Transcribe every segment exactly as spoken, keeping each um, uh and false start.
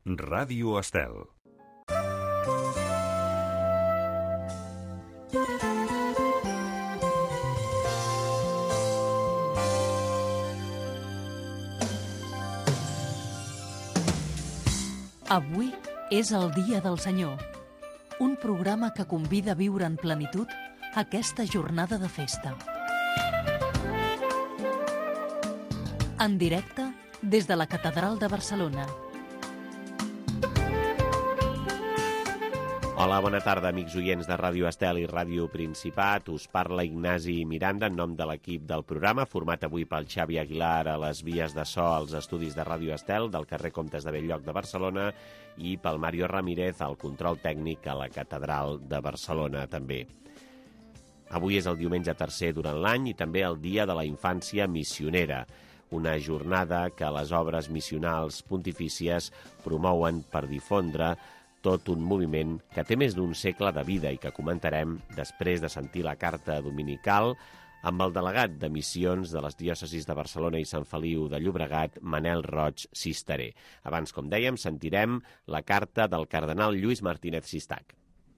Ràdio Estel. Avui és el Dia del Senyor, un programa que convida a viure en plenitud aquesta jornada de festa. En directe des de la Catedral de Barcelona. Hola, bona tarda, amics oients de Ràdio Estel i Ràdio Principat. Us parla Ignasi Miranda en nom de l'equip del programa, format avui pel Xavi Aguilar a les vies de so als estudis de Ràdio Estel del carrer Comtes de Bell-lloc de Barcelona i pel Mario Ramírez al control tècnic a la Catedral de Barcelona també. Avui és el diumenge tercer durant l'any i també el Dia de la Infància Missionera, una jornada que les obres missionals pontifícies promouen per difondre tot un moviment que té més d'un segle de vida i que comentarem després de sentir la carta dominical amb el delegat de missions de les diòcesis de Barcelona i Sant Feliu de Llobregat, Manel Roig Cisteré. Abans, com dèiem, sentirem la carta del cardenal Lluís Martínez Sistac.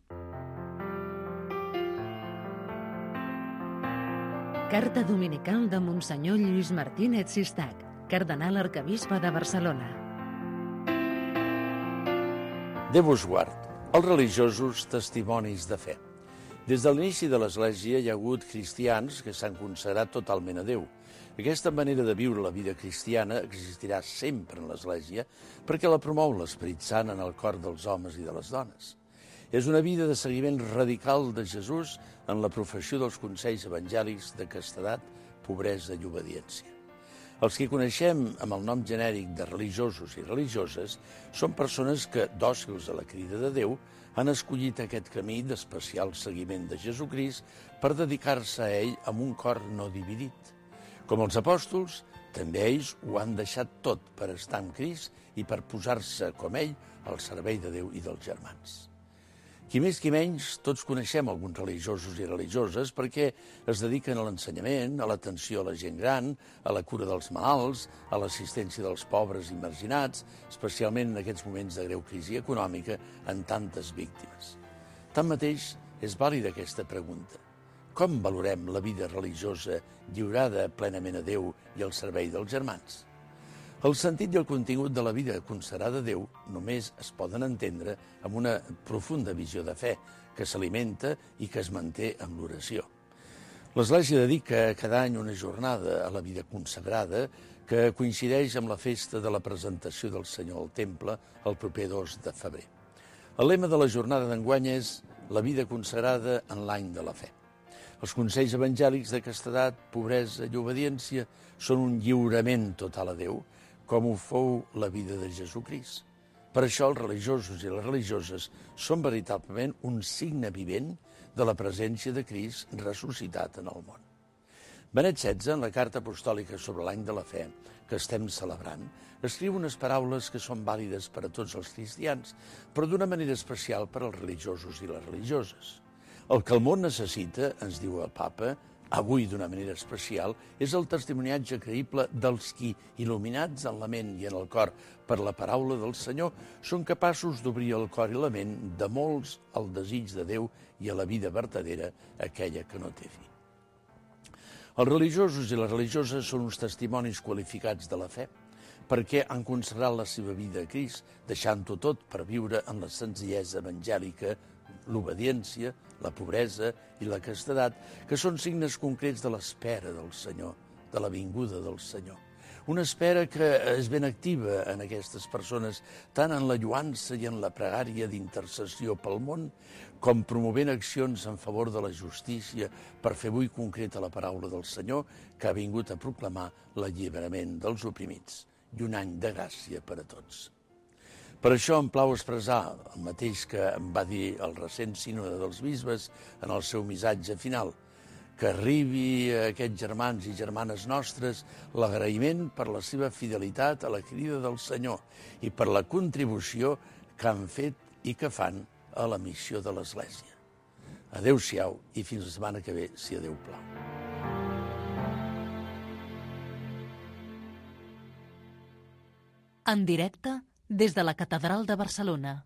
Carta dominical de Monsenyor Lluís Martínez Sistac, cardenal arquebisbe de Barcelona. Déu vos guard, els religiosos testimonis de fe. Des de l'inici de l'Església hi ha hagut cristians que s'han consagrat totalment a Déu. Aquesta manera de viure la vida cristiana existirà sempre en l'Església perquè la promou l'Esperit Sant en el cor dels homes i de les dones. És una vida de seguiment radical de Jesús en la professió dels consells evangèlics de castedat, pobresa i obediència. Els que coneixem amb el nom genèric de religiosos i religioses són persones que, dòcils a la crida de Déu, han escollit aquest camí d'especial seguiment de Jesucrist per dedicar-se a ell amb un cor no dividit. Com els apòstols, també ells ho han deixat tot per estar amb Crist i per posar-se, com ell, al servei de Déu i dels germans. Qui més qui menys, tots coneixem alguns religiosos i religioses perquè es dediquen a l'ensenyament, a l'atenció a la gent gran, a la cura dels malalts, a l'assistència dels pobres i marginats, especialment en aquests moments de greu crisi econòmica en tantes víctimes. Tanmateix, és vàlida aquesta pregunta. Com valorem la vida religiosa lliurada plenament a Déu i al servei dels germans? El sentit i el contingut de la vida consagrada a Déu només es poden entendre amb una profunda visió de fe que s'alimenta i que es manté amb l'oració. L'Església dedica cada any una jornada a la vida consagrada que coincideix amb la festa de la presentació del Senyor al Temple el proper dos de febrer. El lema de la jornada d'enguany és la vida consagrada en l'any de la fe. Els consells evangèlics de castedat, pobresa i obediència són un lliurament total a Déu, com ho fou la vida de Jesucrist. Per això els religiosos i les religioses són veritablement un signe vivent de la presència de Crist ressuscitat en el món. Benet setze, en la carta apostòlica sobre l'any de la fe que estem celebrant, escriu unes paraules que són vàlides per a tots els cristians, però d'una manera especial per als religiosos i les religioses. El que el món necessita, ens diu el papa, avui d'una manera especial, és el testimoniatge creïble dels qui, il·luminats en la ment i en el cor per la paraula del Senyor, són capaços d'obrir el cor i la ment de molts al desig de Déu i a la vida vertadera, aquella que no té fi. Els religiosos i les religioses són uns testimonis qualificats de la fe, perquè han consagrat la seva vida a Crist, deixant-ho tot per viure en la senzillesa evangèlica, l'obediència, la pobresa i la castedat, que són signes concrets de l'espera del Senyor, de la vinguda del Senyor. Una espera que és ben activa en aquestes persones, tant en la lluança i en la pregària d'intercessió pel món, com promovent accions en favor de la justícia per fer avui concreta la paraula del Senyor, que ha vingut a proclamar l'alliberament dels oprimits i un any de gràcia per a tots. Per això em plau expressar el mateix que em va dir el recent sínode dels bisbes en el seu missatge final, que arribi a aquests germans i germanes nostres l'agraïment per la seva fidelitat a la crida del Senyor i per la contribució que han fet i que fan a la missió de l'Església. Adéu-siau i fins la setmana que ve, si a Déu plau. En directe des de la Catedral de Barcelona.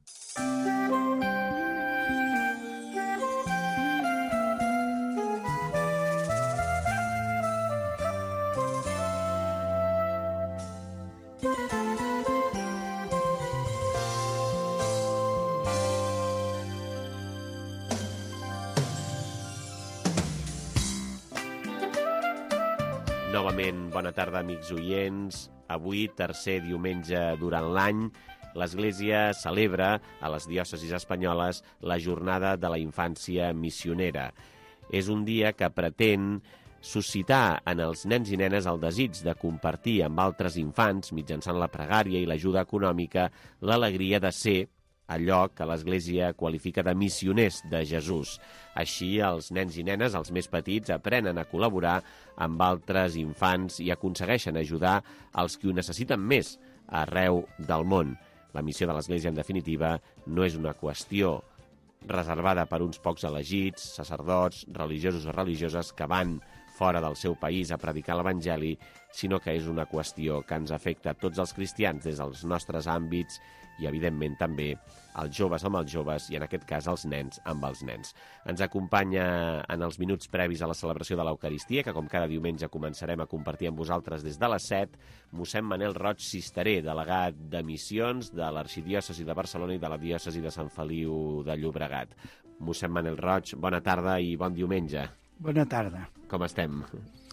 Novament, bona tarda, amics oients. Avui, tercer diumenge durant l'any, l'Església celebra a les diòcesis espanyoles la Jornada de la Infància Missionera. És un dia que pretén suscitar en els nens i nenes el desig de compartir amb altres infants, mitjançant la pregària i l'ajuda econòmica, l'alegria de ser allò que l'Església qualifica de missioners de Jesús. Així, els nens i nenes, els més petits, aprenen a col·laborar amb altres infants i aconsegueixen ajudar els que ho necessiten més arreu del món. La missió de l'Església, en definitiva, no és una qüestió reservada per uns pocs elegits, sacerdots, religiosos o religioses que van fora del seu país a predicar l'Evangeli, sinó que és una qüestió que ens afecta a tots els cristians des dels nostres àmbits i, evidentment, també els joves amb els joves i, en aquest cas, els nens amb els nens. Ens acompanya en els minuts previs a la celebració de l'Eucaristia, que com cada diumenge començarem a compartir amb vosaltres des de les set, mossèn Manel Roig Cisteré, delegat de missions de l'Arxidiòcesi de Barcelona i de la diòcesi de Sant Feliu de Llobregat. Mossèn Manel Roig, bona tarda i bon diumenge. Bona tarda. Com estem?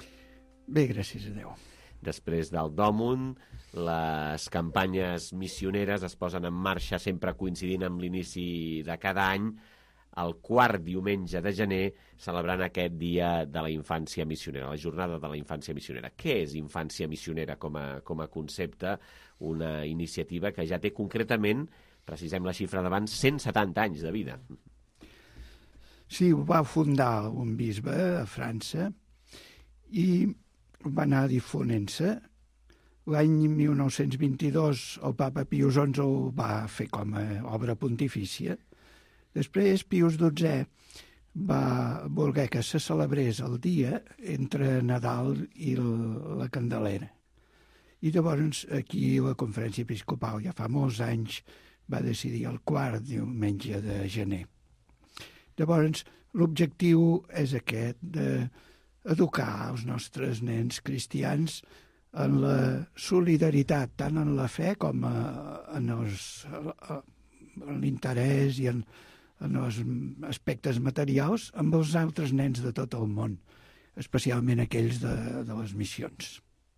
Bé, gràcies a Déu. Després del Dòmun, les campanyes missioneres es posen en marxa sempre coincidint amb l'inici de cada any, el quart diumenge de gener, celebrant aquest dia de la infància missionera, la jornada de la infància missionera. Què és infància missionera com a, com a concepte? Una iniciativa que ja té concretament, precisem la xifra d'abans, cent setanta anys de vida. Sí, ho va fundar un bisbe a França i va anar difonent-se. L'any mil nou-cents vint-i-dos el papa Pius onze ho va fer com a obra pontifícia. Després Pius dotzè va voler que se celebrés el dia entre Nadal i la Candelera. I llavors aquí la Conferència Episcopal ja fa molts anys va decidir el quart diumenge de gener. Llavors l'objectiu és aquest, d'educar els nostres nens cristians en la solidaritat, tant en la fe com en, els, en l'interès i en, en els aspectes materials amb els altres nens de tot el món, especialment aquells de, de les missions.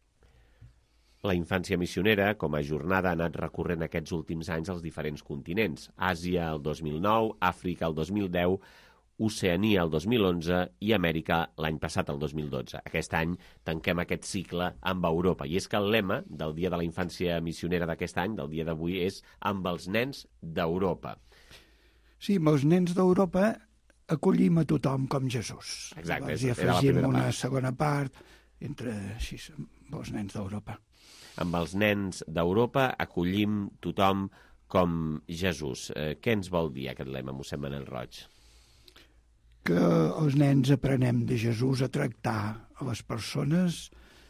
La infància missionera, com a jornada, ha anat recorrent aquests últims anys als diferents continents. Àsia el dos mil nou, Àfrica el dos mil deu, Oceania el dos mil onze i Amèrica l'any passat, el dos mil dotze. Aquest any tanquem aquest cicle amb Europa. I és que el lema del Dia de la Infància Missionera d'aquest any, del dia d'avui, és amb els nens d'Europa. Sí, amb els nens d'Europa acollim a tothom com Jesús. Exacte, Llavors hi afegim una segona part entre sí, els nens d'Europa. Amb els nens d'Europa acollim tothom com Jesús. Eh, què ens vol dir aquest lema, mossèn Manel Roig? Que els nens aprenem de Jesús a tractar a les persones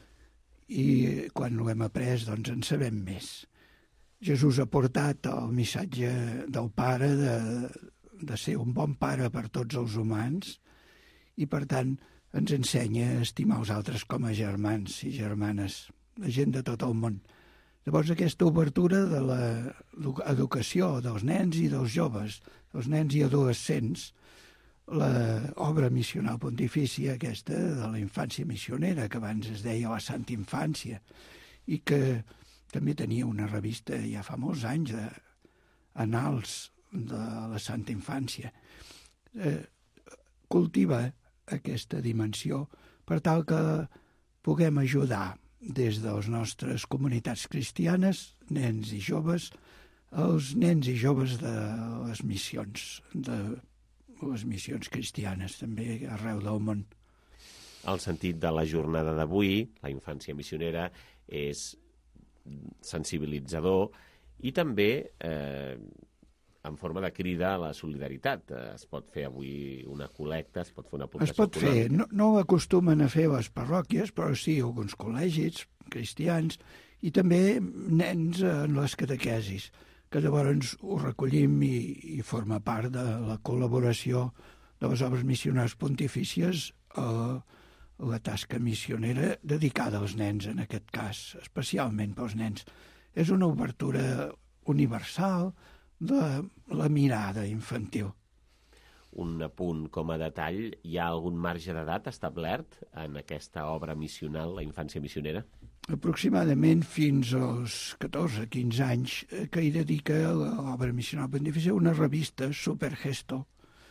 i quan ho hem après doncs en sabem més. Jesús ha portat el missatge del Pare de, de ser un bon pare per tots els humans i per tant ens ensenya a estimar els altres com a germans i germanes, la gent de tot el món. Llavors aquesta obertura de l'educació dels nens i dels joves, dels nens i adolescents, l'obra missional pontifícia aquesta de la infància missionera, que abans es deia la Santa Infància, i que també tenia una revista ja fa molts anys d'anals de la Santa Infància. Eh, cultiva aquesta dimensió per tal que puguem ajudar des de les nostres comunitats cristianes, nens i joves, els nens i joves de les missions, de les missions cristianes, també arreu del món. El sentit de la jornada d'avui, la infància missionera, és sensibilitzador i també eh, en forma de crida a la solidaritat. Es pot fer avui una col·lecta, es pot fer una aportació. Es pot fer, no, no ho acostumen a fer les parròquies, però sí alguns col·legis cristians i també nens en les catequesis, que llavors ho recollim i, i forma part de la col·laboració de les obres missionars pontifícies a la tasca missionera dedicada als nens, en aquest cas, especialment pels nens. És una obertura universal de la mirada infantil. Un apunt com a detall, hi ha algun marge d'edat establert en aquesta obra missional, la infància missionera? Aproximadament fins als catorze a quinze anys, que hi dedica l'obra missional pontifícia una revista, Supergesto,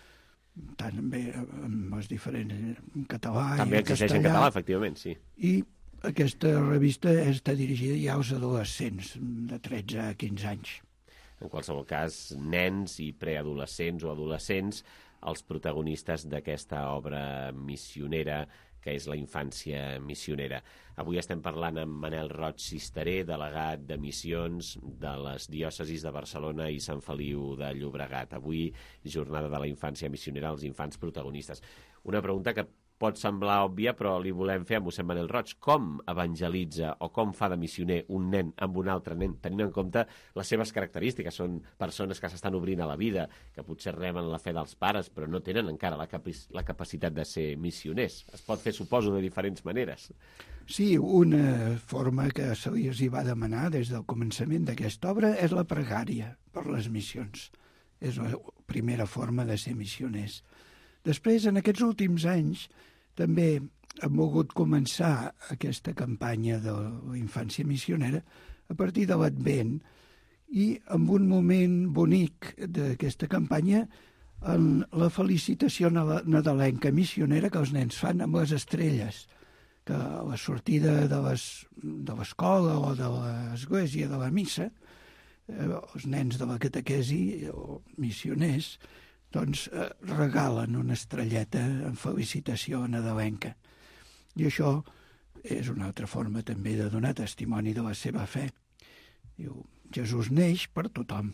també amb els diferents, en català i en castellà. També existeix en català, efectivament, sí. I aquesta revista està dirigida ja als adolescents, de tretze a quinze anys. En qualsevol cas, nens i preadolescents o adolescents, els protagonistes d'aquesta obra missionera, que és la infància missionera. Avui estem parlant amb Manel Roig Cisteré, delegat de missions de les diòcesis de Barcelona i Sant Feliu de Llobregat. Avui, jornada de la infància missionera, els infants protagonistes. Una pregunta que pot semblar òbvia, però li volem fer a mossèn Manel Roig. Com evangelitza o com fa de missioner un nen amb un altre nen, tenint en compte les seves característiques? Són persones que s'estan obrint a la vida, que potser reben la fe dels pares, però no tenen encara la, capac la capacitat de ser missioners. Es pot fer, suposo, de diferents maneres. Sí, una forma que se li va demanar des del començament d'aquesta obra és la pregària per les missions. És la primera forma de ser missioners. Després, en aquests últims anys, també hem volgut començar aquesta campanya de la infància missionera a partir de l'Advent i amb un moment bonic d'aquesta campanya en la felicitació nadalenca missionera que els nens fan amb les estrelles, que a la sortida de l'escola o de l'església, de la missa, els nens de la catequesi o missioners doncs eh, regalen una estrelleta en felicitació nadalenca. I això és una altra forma també de donar testimoni de la seva fe. Diu, Jesús neix per tothom.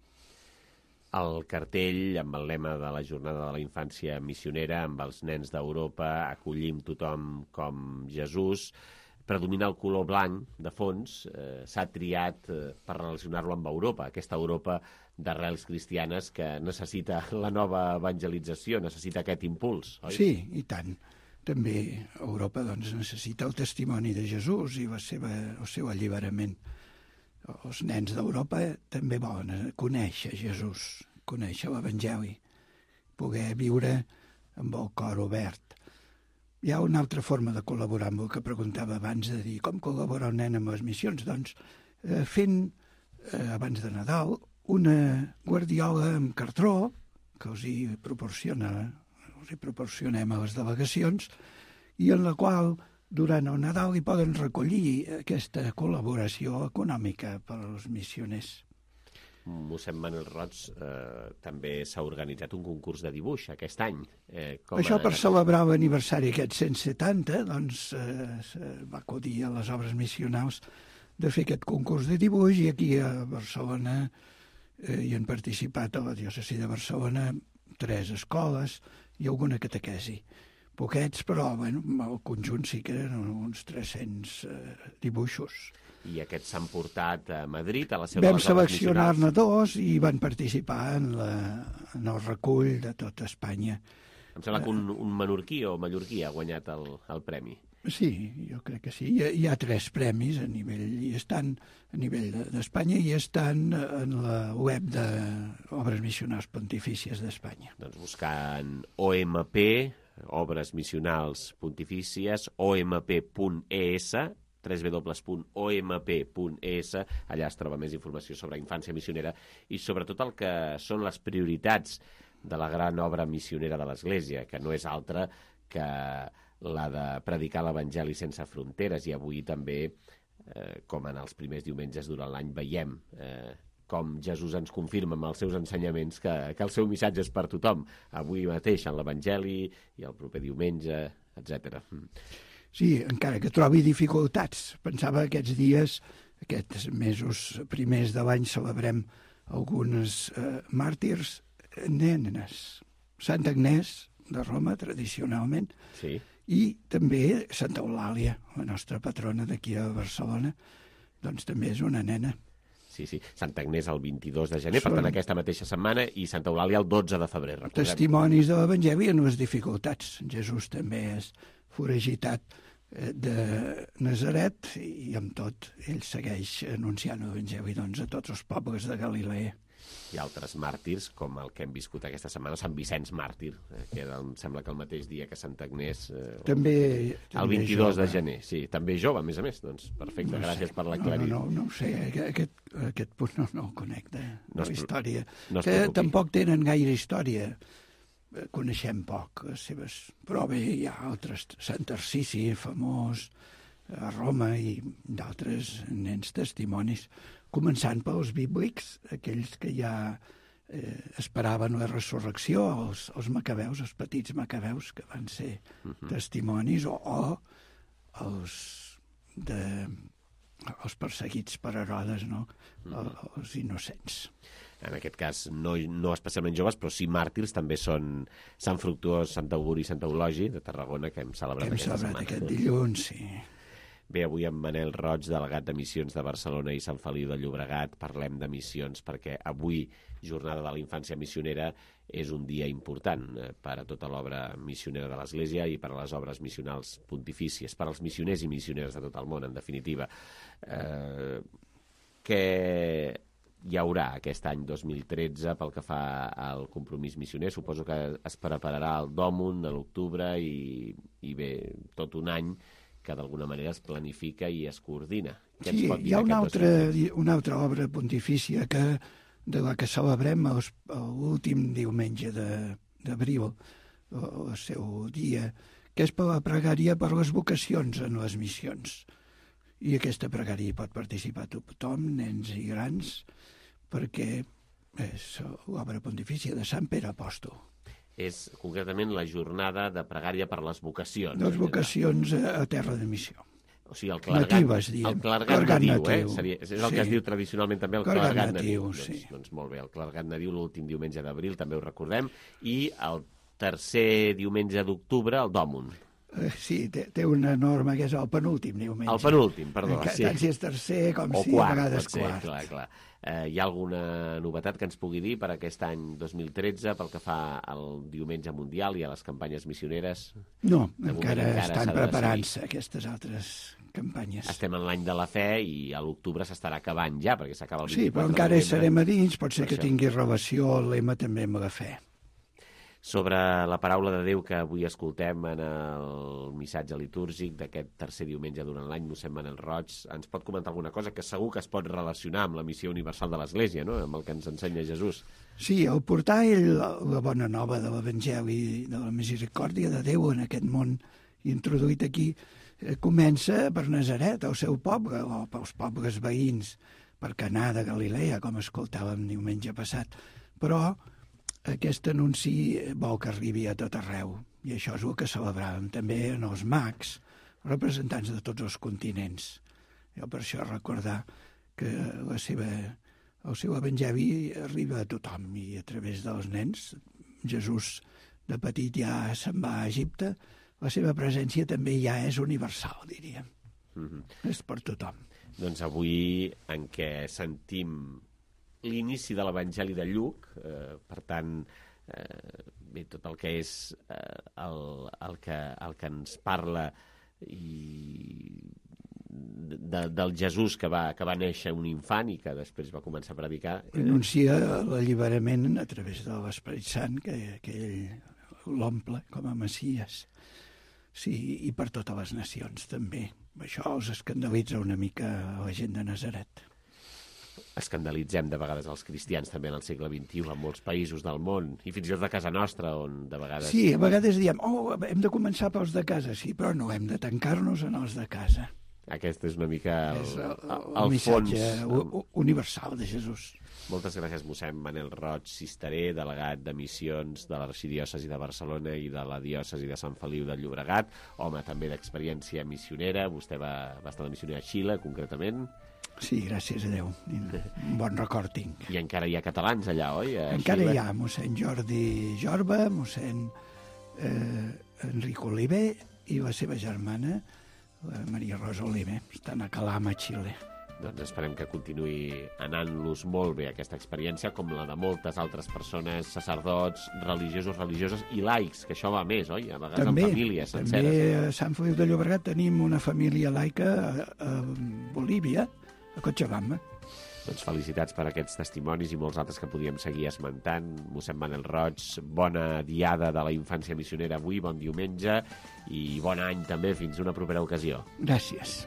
El cartell amb el lema de la jornada de la infància missionera, amb els nens d'Europa, acollim tothom com Jesús, predomina el color blanc de fons, eh, s'ha triat eh, per relacionar-lo amb Europa, aquesta Europa d'arrels cristianes que necessita la nova evangelització, necessita aquest impuls, oi? Sí, i tant. També Europa doncs, necessita el testimoni de Jesús i la seva, el seu alliberament. Els nens d'Europa també volen conèixer Jesús, conèixer l'Evangeli, poder viure amb el cor obert. Hi ha una altra forma de col·laborar amb el que preguntava abans, de dir com col·labora el nen amb les missions. Doncs eh, fent, eh, abans de Nadal, una guardiola amb cartró, que els hi proporciona, els hi proporcionem a les delegacions, i en la qual durant el Nadal hi poden recollir aquesta col·laboració econòmica per als missioners. Mossèn Manel Roig, eh, també s'ha organitzat un concurs de dibuix aquest any. Eh, com Això a... per celebrar l'aniversari aquest cent setanta, doncs eh, va acudir a les obres missionals de fer aquest concurs de dibuix i aquí a Barcelona eh, hi han participat a la diòcesi de Barcelona tres escoles i alguna catequesi. Poquets, però bueno, el conjunt sí que eren uns tres-cents eh, dibuixos. I aquests s'han portat a Madrid, a la seu Vam de les obres seleccionar-ne missionals. dos i van participar en, la, en el recull de tota Espanya. Em sembla que un, un menorquí o mallorquí ha guanyat el, el premi. Sí, jo crec que sí. Hi ha, hi ha tres premis a nivell, i estan a nivell d'Espanya i estan en la web d'Obres Missionals Pontifícies d'Espanya. Doncs buscant O M P, Obres Missionals Pontifícies, o m p punt e s, w w w punt o m p punt e s, allà es troba més informació sobre infància missionera i sobretot el que són les prioritats de la gran obra missionera de l'Església, que no és altra que la de predicar l'Evangeli sense fronteres. I avui també, eh, com en els primers diumenges durant l'any, veiem eh, com Jesús ens confirma amb els seus ensenyaments que, que el seu missatge és per tothom, avui mateix en l'Evangeli i el proper diumenge, etcètera. Sí, encara que trobi dificultats. Pensava aquests dies, aquests mesos primers de l'any, celebrem algunes eh, màrtirs nenes. Santa Agnès, de Roma, tradicionalment, sí. I també Santa Eulàlia, la nostra patrona d'aquí a Barcelona, doncs també és una nena. Sí, sí. Santa Agnès el vint-i-dos de gener, Són... per tant, aquesta mateixa setmana, i Santa Eulàlia el dotze de febrer, recordem. Testimonis de l'Evangeli en les dificultats. Jesús també és foragitat de Nazaret i amb tot ell segueix anunciant l'Evangeli doncs, a tots els pobles de Galilea. I altres màrtirs, com el que hem viscut aquesta setmana, Sant Vicenç màrtir, eh, que era, em sembla que el mateix dia que Santa Agnès... Eh, també, el també vint-i-dos jove. de gener, sí, també jove, a més a més, doncs perfecte, No gràcies sé. per l'aclariment. No, no, no, no ho sé, aquest, aquest punt no, no el conec de, No de es la pro- història, no es que preocupi. tampoc tenen gaire història. Eh, Coneixem poc les seves... Però bé, hi ha altres, Sant Tarsici, famós, a Roma, i d'altres nens testimonis, començant pels bíblics, aquells que ja eh, esperaven la resurrecció, els, els macabeus, els petits macabeus, que van ser Mhm. testimonis, o, o els, de, els perseguits per Herodes, no? Mhm. Els innocents. En aquest cas, no, no especialment joves, però sí màrtirs, també són Sant Fructuós, Sant Auguri i Sant Eulogi, de Tarragona, que hem celebrat Hem aquesta celebrat setmana. aquest dilluns, sí. Bé, avui amb Manel Roig, delegat de Missions de Barcelona i Sant Feliu de Llobregat, parlem de missions perquè avui, Jornada de la Infància Missionera, és un dia important eh, per a tota l'obra missionera de l'Església i per a les obres missionals pontifícies, per als missioners i missioneres de tot el món, en definitiva. Eh, què hi haurà aquest any dos mil tretze pel que fa al compromís missioner? Suposo que es prepararà el Dòmun a l'octubre i, i bé, tot un any que d'alguna manera es planifica i es coordina. Què ens Sí, pot dir hi ha una d'aquest altra, dos mil tretze? una altra obra pontifícia que, de la que celebrem els- l'últim diumenge de- d'abril, el, el seu dia, que és per la pregària per les vocacions en les missions. I aquesta pregària hi pot participar tothom, nens i grans, perquè és l'obra pontifícia de Sant Pere Apòstol. És concretament la jornada de pregària per les vocacions. Les vocacions a, a terra de missió. O sigui, el clergat, Natives, diem. el clergat, Clergat nadiu, natiu. eh? Seria, és el Sí. que es diu tradicionalment també el Clergat clergat, natiu, nadiu. sí. Doncs, doncs molt bé, el clergat nadiu l'últim diumenge d'abril, també ho recordem, i el tercer diumenge d'octubre, el Dòmun. Eh, Sí, té, té una norma que és el penúltim diumenge. El penúltim, perdó. Que, Sí. Tant si és tercer com O si quart, a vegades pot ser, quart. clar, clar. Eh, hi ha alguna novetat que ens pugui dir per aquest any dos mil tretze pel que fa al diumenge mundial i a les campanyes missioneres? No, De moment encara, encara estan s'ha de preparant-se aquestes altres campanyes. Estem en l'any de la fe i a l'octubre s'estarà acabant ja, perquè s'acaba el Sí, però vint-i-quatre de encara hi novembre. serem a dins, pot ser Per que això. tingui relació el lema també amb la fe. Sobre la paraula de Déu que avui escoltem en el missatge litúrgic d'aquest tercer diumenge durant l'any, mossèn Manel Roig, ens pot comentar alguna cosa que segur que es pot relacionar amb la missió universal de l'Església, no? Amb el que ens ensenya Jesús. Sí, el portar ell la, la bona nova de l'Evangeli, de la misericòrdia de Déu en aquest món introduït aquí, eh, comença per Nazaret, el seu poble, o pels pobles veïns, per Canà de Galilea, com escoltàvem diumenge passat. Però aquest anunci vol que arribi a tot arreu, i això és el que celebràvem també en els mags, representants de tots els continents. Jo per això recordar que la seva, el seu evangeli arriba a tothom, i a través dels nens. Jesús de petit ja se'n va a Egipte, la seva presència també ja és universal, diríem. Mm-hmm. És per tothom. Doncs avui, en què sentim l'inici de l'Evangeli de Lluc, eh, per tant, eh, bé, tot el que és eh, el, el, que, el que ens parla i de, del Jesús que va, que va néixer un infant i que després va començar a predicar. Eh, Anuncia l'alliberament a través de l'Esperit Sant, que, que ell l'omple com a Messies. Sí, i per totes les nacions també. Això els escandalitza una mica a la gent de Nazaret. Escandalitzem de vegades els cristians també en el segle vint-i-u en molts països del món i fins i tot de casa nostra, on de vegades... Sí, a vegades diem, oh, hem de començar pels de casa, sí, però no, hem de tancar-nos en els de casa. Aquest és una mica el, És el, el, el, el el missatge fons. u- universal de Jesús. Moltes gràcies, mossèn Manel Roig Cisteré, delegat de missions de l'Arxidiòcesi de Barcelona i de la diòcesi de Sant Feliu de Llobregat, home també d'experiència missionera. Vostè va, va estar de missioner a Xile, concretament. Sí, gràcies a Déu. Un bon record tinc. I encara hi ha catalans allà, oi? A Encara Xile? hi ha mossèn Jordi Jorba, mossèn eh, Enric Oliver i la seva germana, la Maria Rosa Oliver. Estan a Calama, Xile. Doncs esperem que continuï anant-los molt bé aquesta experiència, com la de moltes altres persones, sacerdots, religiosos, religioses i laics, que això va més, oi? A vegades també, en famílies senceres. També a Sant Feliu de Llobregat tenim una família laica a, a Bolívia, a Cochabamba. Doncs felicitats per aquests testimonis i molts altres que podíem seguir esmentant. Mossèn Manel Roig, bona diada de la infància missionera avui, bon diumenge i bon any també, fins una propera ocasió. Gràcies.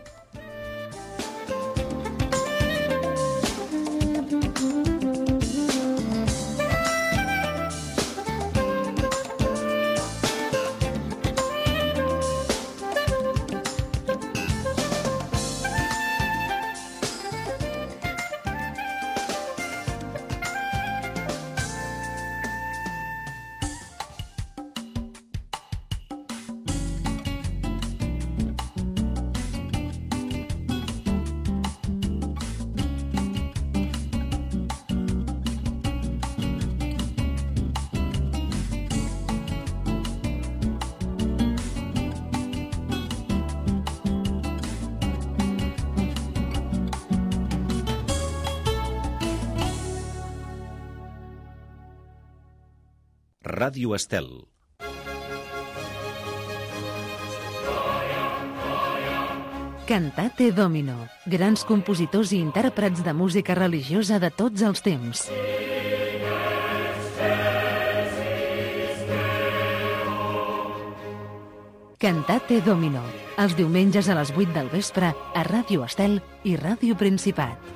Ràdio Estel. Cantate Domino. Grans compositors i intèrprets de música religiosa de tots els temps. Cantate Domino. Els diumenges a les vuit del vespre a Ràdio Estel i Ràdio Principat.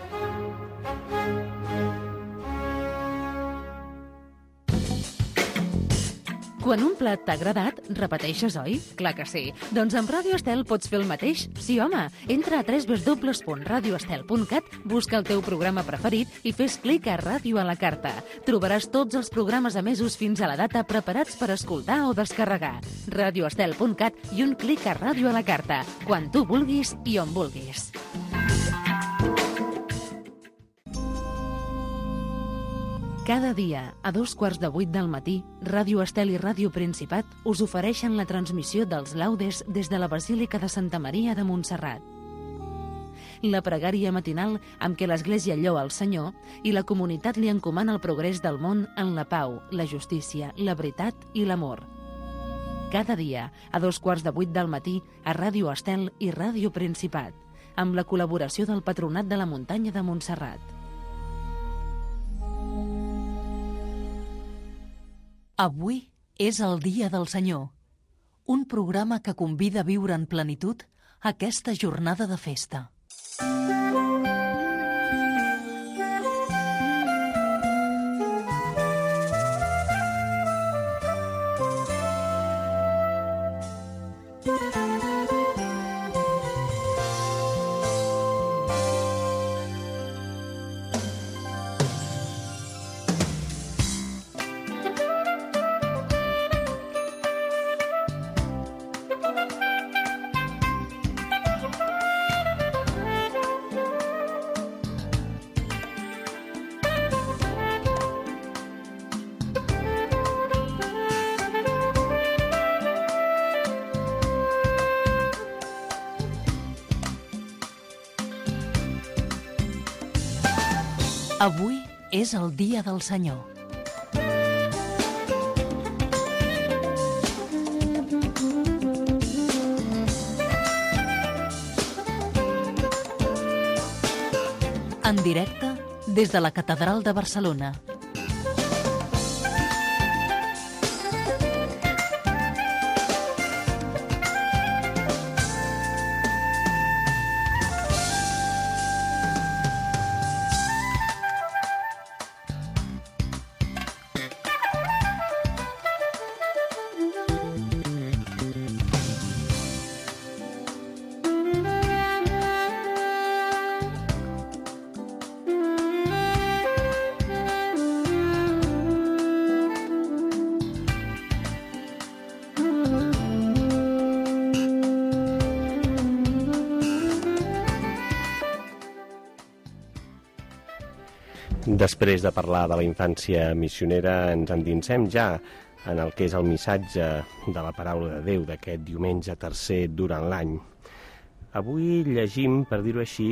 Quan un plat t'ha agradat, repeteixes, oi? Clar que sí. Doncs amb Ràdio Estel pots fer el mateix? Sí, home. Entra a w w w punt radio estel punt cat, busca el teu programa preferit i fes clic a Ràdio a la carta. Trobaràs tots els programes emesos fins a la data preparats per escoltar o descarregar. radio estel punt cat i un clic a Ràdio a la carta. Quan tu vulguis i on vulguis. Cada dia, a dos quarts de vuit del matí, Ràdio Estel i Ràdio Principat us ofereixen la transmissió dels laudes des de la Basílica de Santa Maria de Montserrat. La pregària matinal amb què l'Església lloa el Senyor i la comunitat li encomana el progrés del món en la pau, la justícia, la veritat i l'amor. Cada dia, a dos quarts de vuit del matí, a Ràdio Estel i Ràdio Principat, amb la col·laboració del Patronat de la Muntanya de Montserrat. Avui és el Dia del Senyor, un programa que convida a viure en plenitud aquesta jornada de festa. Avui és el Dia del Senyor. En directe des de la Catedral de Barcelona. Després de parlar de la infància missionera, ens endinsem ja en el que és el missatge de la paraula de Déu d'aquest diumenge tercer durant l'any. Avui llegim, per dir-ho així,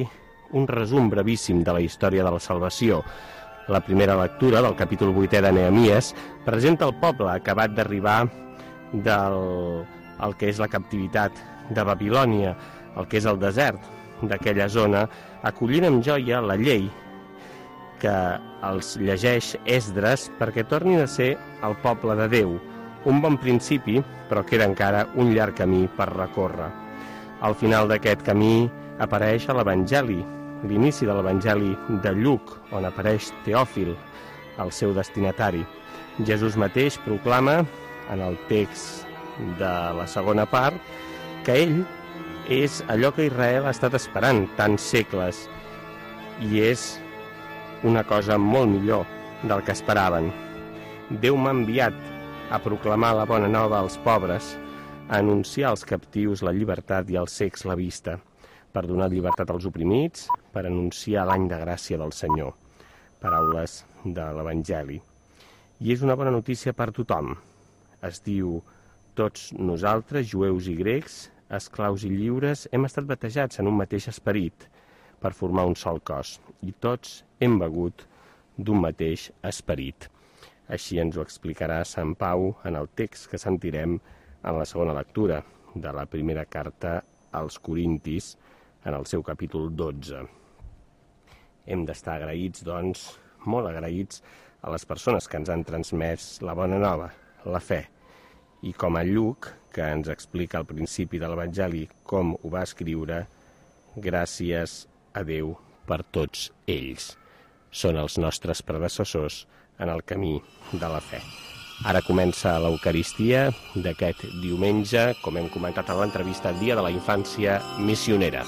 un resum brevíssim de la història de la salvació. La primera lectura del capítol vuitè de Nehemies presenta el poble acabat d'arribar del el que és la captivitat de Babilònia, el que és el desert d'aquella zona, acollint amb joia la llei que els llegeix Esdres perquè tornin a ser el poble de Déu. Un bon principi, però queda encara un llarg camí per recórrer. Al final d'aquest camí apareix l'Evangeli, l'inici de l'Evangeli de Lluc, on apareix Teòfil, el seu destinatari. Jesús mateix proclama, en el text de la segona part, que ell és allò que Israel ha estat esperant tants segles i és una cosa molt millor del que esperaven. Déu m'ha enviat a proclamar la bona nova als pobres, a anunciar als captius la llibertat i als cecs la vista, per donar llibertat als oprimits, per anunciar l'any de gràcia del Senyor. Paraules de l'Evangeli. I és una bona notícia per tothom. Es diu: tots nosaltres, jueus i grecs, esclaus i lliures, hem estat batejats en un mateix esperit per formar un sol cos, i tots hem begut d'un mateix esperit. Així ens ho explicarà Sant Pau en el text que sentirem en la segona lectura de la primera carta als Corintis, en el seu capítol dotze. Hem d'estar agraïts, doncs, molt agraïts a les persones que ens han transmès la bona nova, la fe. I com a Lluc, que ens explica al principi de l'Evangeli com ho va escriure, gràcies a Déu per tots ells. Són els nostres predecessors en el camí de la fe. Ara comença l'Eucaristia d'aquest diumenge, com hem comentat en l'entrevista, Dia de la Infància Missionera.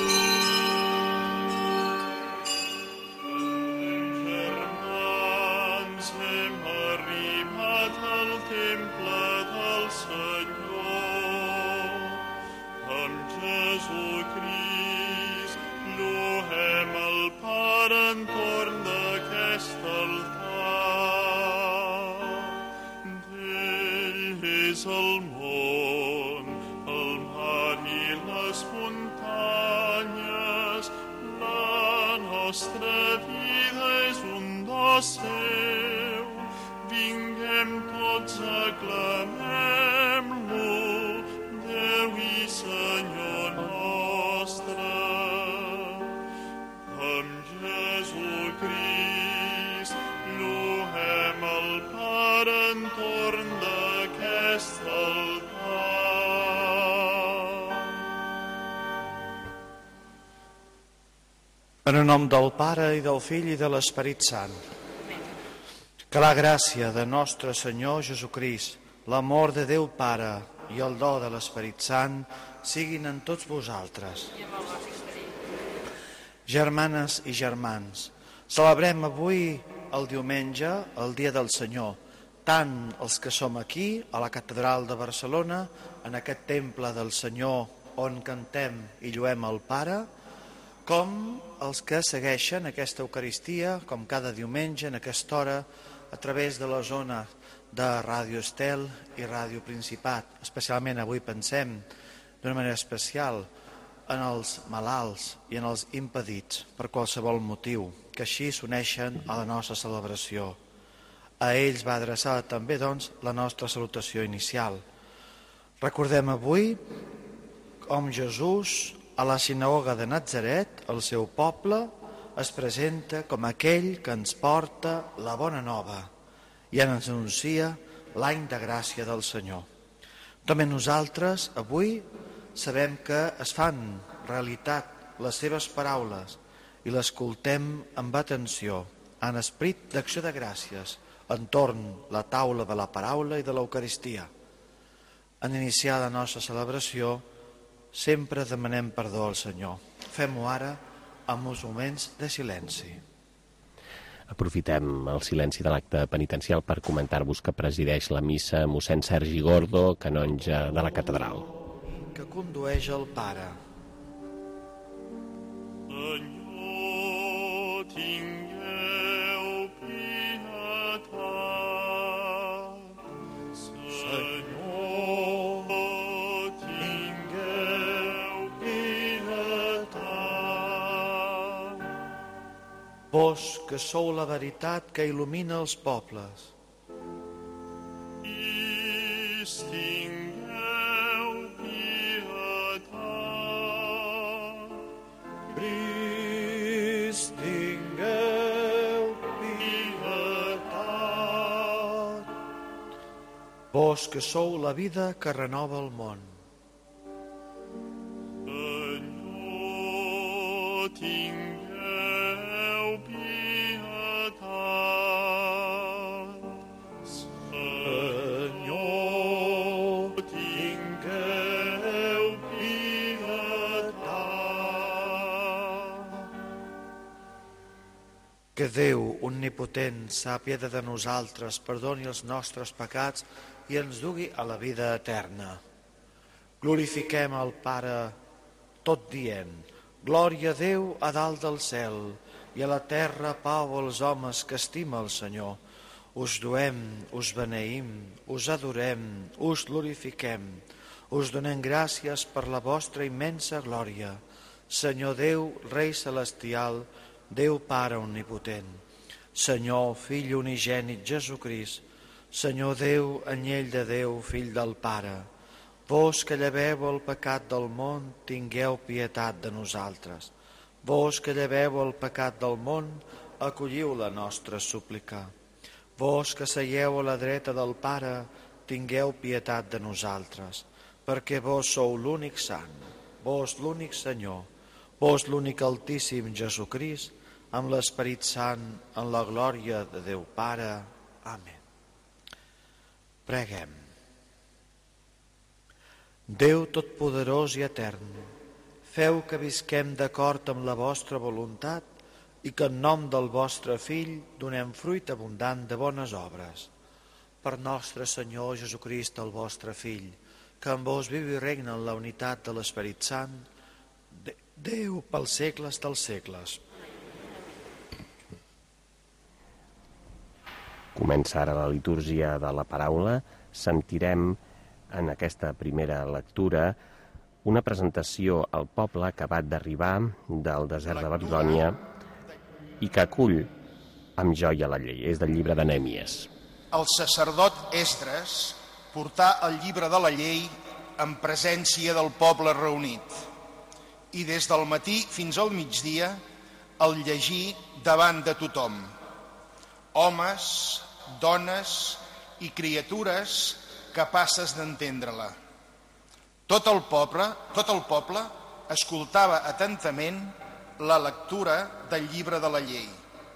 En el nom del Pare, i del Fill, i de l'Esperit Sant. Que la gràcia de nostre Senyor Jesucrist, l'amor de Déu Pare i el do de l'Esperit Sant siguin en tots vosaltres. Germanes i germans, celebrem avui el diumenge, el Dia del Senyor, tant els que som aquí, a la Catedral de Barcelona, en aquest temple del Senyor on cantem i lluem el Pare, com els que segueixen aquesta Eucaristia, com cada diumenge en aquesta hora, a través de la zona de Ràdio Estel i Ràdio Principat. Especialment avui pensem d'una manera especial en els malalts i en els impedits per qualsevol motiu, que així s'uneixen a la nostra celebració. A ells va adreçada també, doncs, la nostra salutació inicial. Recordem avui com Jesús, a la sinagoga de Natzaret, el seu poble, es presenta com aquell que ens porta la bona nova i ens anuncia l'any de gràcia del Senyor. També nosaltres, avui, sabem que es fan realitat les seves paraules i l'escoltem amb atenció, en esperit d'acció de gràcies, entorn la taula de la paraula i de l'Eucaristia. En iniciar la nostra celebració, sempre demanem perdó al Senyor. Fem-ho ara amb uns moments de silenci. Aprofitem el silenci de l'acte penitencial per comentar-vos que presideix la missa mossèn Sergi Gordo, canonge de la catedral. Que condueix el Pare. Senyor, tingueu pietat. Senyor, tingueu pietat. Vós que sou la veritat que il·lumina els pobles. Distingueu pietat. Distingueu pietat. Vós que sou la vida que renova el món. Senyor, tingueu pietat. Senyor, tingueu pietat. Que Déu omnipotent s'apiada de nosaltres, perdoni els nostres pecats i ens dugui a la vida eterna. Glorifiquem el Pare tot dient: glòria a Déu a dalt del cel i a la terra pau als homes que estima el Senyor. Us duem, us beneïm, us adorem, us glorifiquem, us donem gràcies per la vostra immensa glòria. Senyor Déu, Rei celestial, Déu Pare omnipotent, Senyor, Fill unigènit Jesucrist, Senyor Déu, anyell de Déu, Fill del Pare, vós que lleveu el pecat del món, tingueu pietat de nosaltres. Vós que lleveu el pecat del món, acolliu la nostra súplica. Vós que seieu a la dreta del Pare, tingueu pietat de nosaltres, perquè vós sou l'únic sant, vós l'únic Senyor, vós l'únic Altíssim Jesucrist, amb l'Esperit Sant, en la glòria de Déu Pare. Amén. Preguem. Déu totpoderós i etern, feu que visquem d'acord amb la vostra voluntat i que en nom del vostre Fill donem fruit abundant de bones obres. Per nostre Senyor Jesucrist, el vostre Fill, que amb vos viu i regna en la unitat de l'Esperit Sant, Déu pels segles dels segles. Comença ara la litúrgia de la paraula. Sentirem en aquesta primera lectura una presentació al poble acabat d'arribar del desert de Babilònia i que acull amb joia la llei. És del llibre de Nehèmies. El sacerdot Esdres portà el llibre de la llei en presència del poble reunit i des del matí fins al migdia el llegí davant de tothom. Homes, dones i criatures capaces d'entendre-la. Tot el poble, tot el poble escoltava atentament la lectura del llibre de la llei.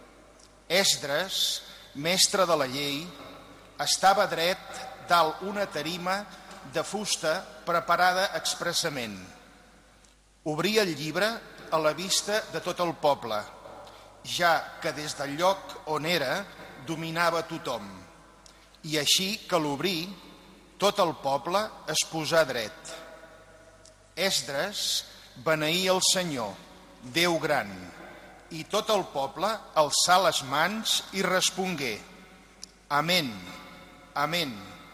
Esdres, mestre de la llei, estava dret dalt una tarima de fusta preparada expressament. Obria el llibre a la vista de tot el poble, ja que des del lloc on era dominava tothom. I així que l'obrí, tot el poble es posà dret. Esdres beneí el Senyor, Déu gran, i tot el poble alçà les mans i respongué: Amén, amén.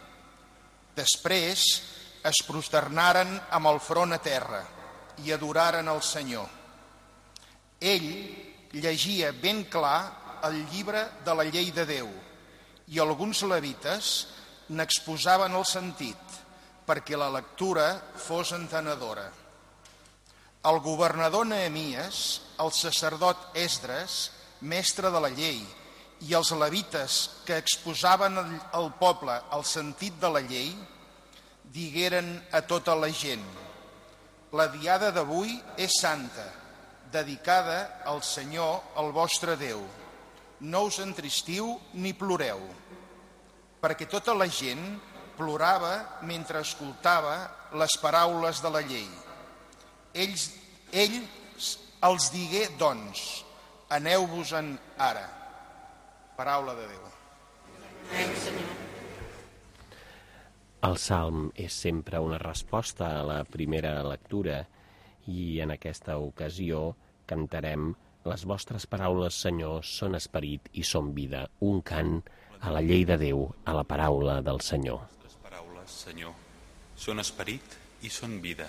Després es prosternaren amb el front a terra i adoraren el Senyor. Ell llegia ben clar el llibre de la llei de Déu i alguns levites n'exposaven el sentit perquè la lectura fos entenedora. El governador Nehemies, el sacerdot Esdres, mestre de la llei, i els levites que exposaven al poble el sentit de la llei, digueren a tota la gent: la diada d'avui és santa, dedicada al Senyor, el vostre Déu. No us entristiu ni ploreu, perquè tota la gent plorava mentre escoltava les paraules de la llei. Ells, ell els digué, doncs, aneu-vos-en ara. Paraula de Déu. El salm és sempre una resposta a la primera lectura i en aquesta ocasió cantarem les vostres paraules, Senyor, són esperit i són vida, un cant a la llei de Déu, a la paraula del Senyor. Les vostres paraules, Senyor, són esperit i són vida.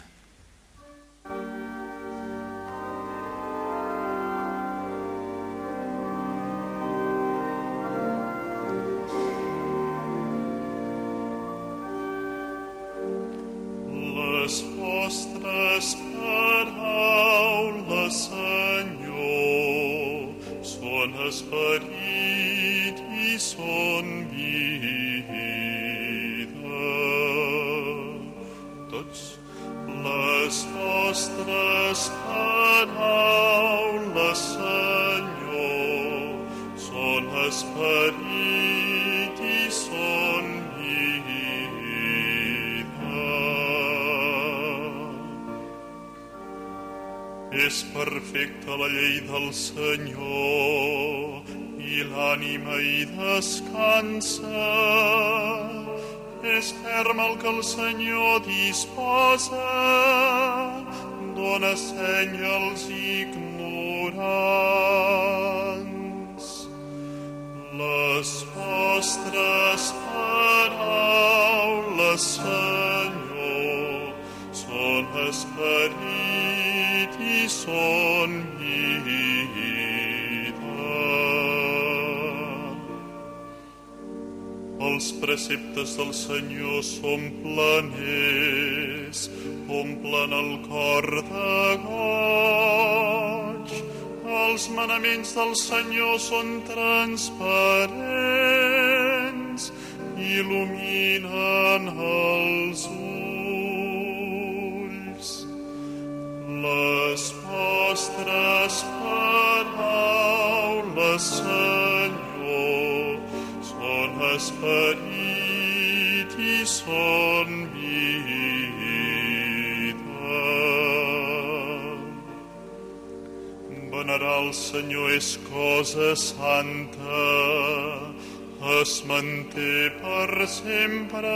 esperit i són vida. És perfecta la llei del Senyor i l'ànima hi descansa. És ferm el que el Senyor disposa, dona seny als ignorants. Les vostres paraules, Senyor, són esperit i són vida. Els preceptes del Senyor són planers, omplen el cor de goig. Els manaments del Senyor són transparents, il·luminen els ulls. Les vostres paraules, Senyor, són esperit i són vida. Venerar el Senyor és cosa santa, es manté per sempre.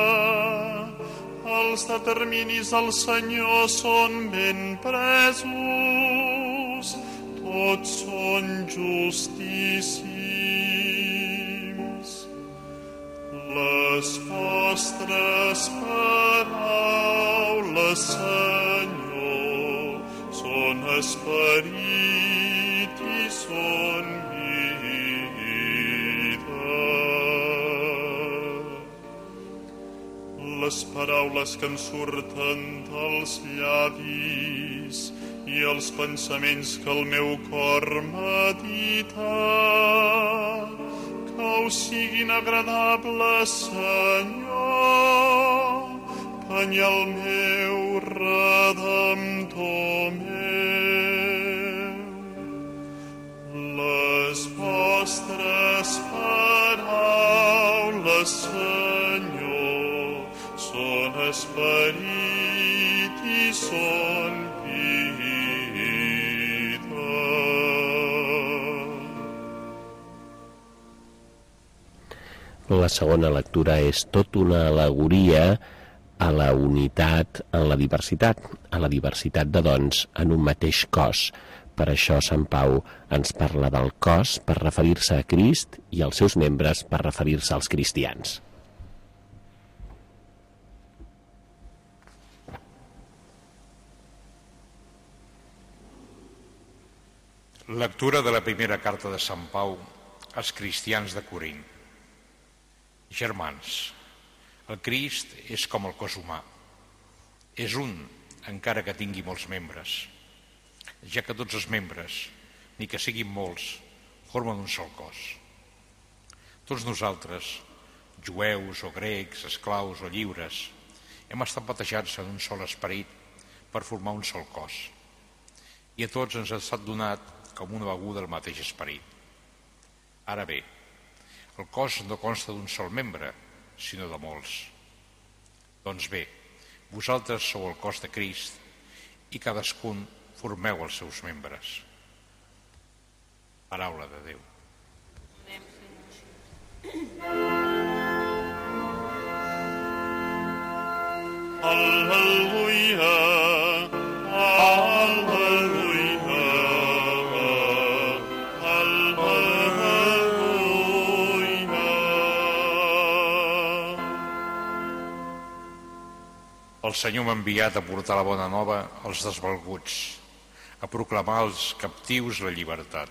Els determinis del Senyor són ben presos, tots són justíssims. Les vostres paraules, Senyor, són esperit i són vida. Les paraules que en surten dels llavis i els pensaments que el meu cor medita, que us siguin agradables, Senyor, penyal meu, redemptor meu. Les vostres paraules, Senyor, són esperit i són vida. La segona lectura és tot una al·legoria a la unitat en la diversitat, a la diversitat de dons en un mateix cos. Per això Sant Pau ens parla del cos per referir-se a Crist i als seus membres per referir-se als cristians. Lectura de la primera carta de Sant Pau als cristians de Corint. Germans, el Crist és com el cos humà. És un, encara que tingui molts membres, ja que tots els membres, ni que siguin molts, formen un sol cos. Tots nosaltres, jueus o grecs, esclaus o lliures, hem estat batejats en un sol esperit per formar un sol cos. I a tots ens ha estat donat com una beguda del mateix esperit. Ara bé, el cos no consta d'un sol membre, sinó de molts. Doncs bé, vosaltres sou el cos de Crist i cadascun formeu els seus membres. Paraula de Déu. Al·leluia, al·leluia, al·leluia. El Senyor m'ha enviat a portar la bona nova als desvalguts, a proclamar als captius la llibertat.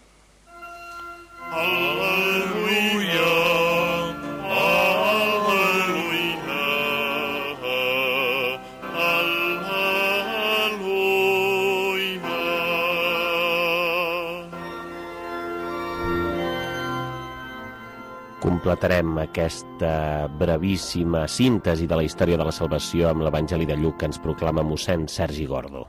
Al·leluia, al·leluia, al·leluia. Completarem aquesta brevíssima síntesi de la història de la salvació amb l'Evangeli de Lluc que ens proclama mossèn Sergi Gordo.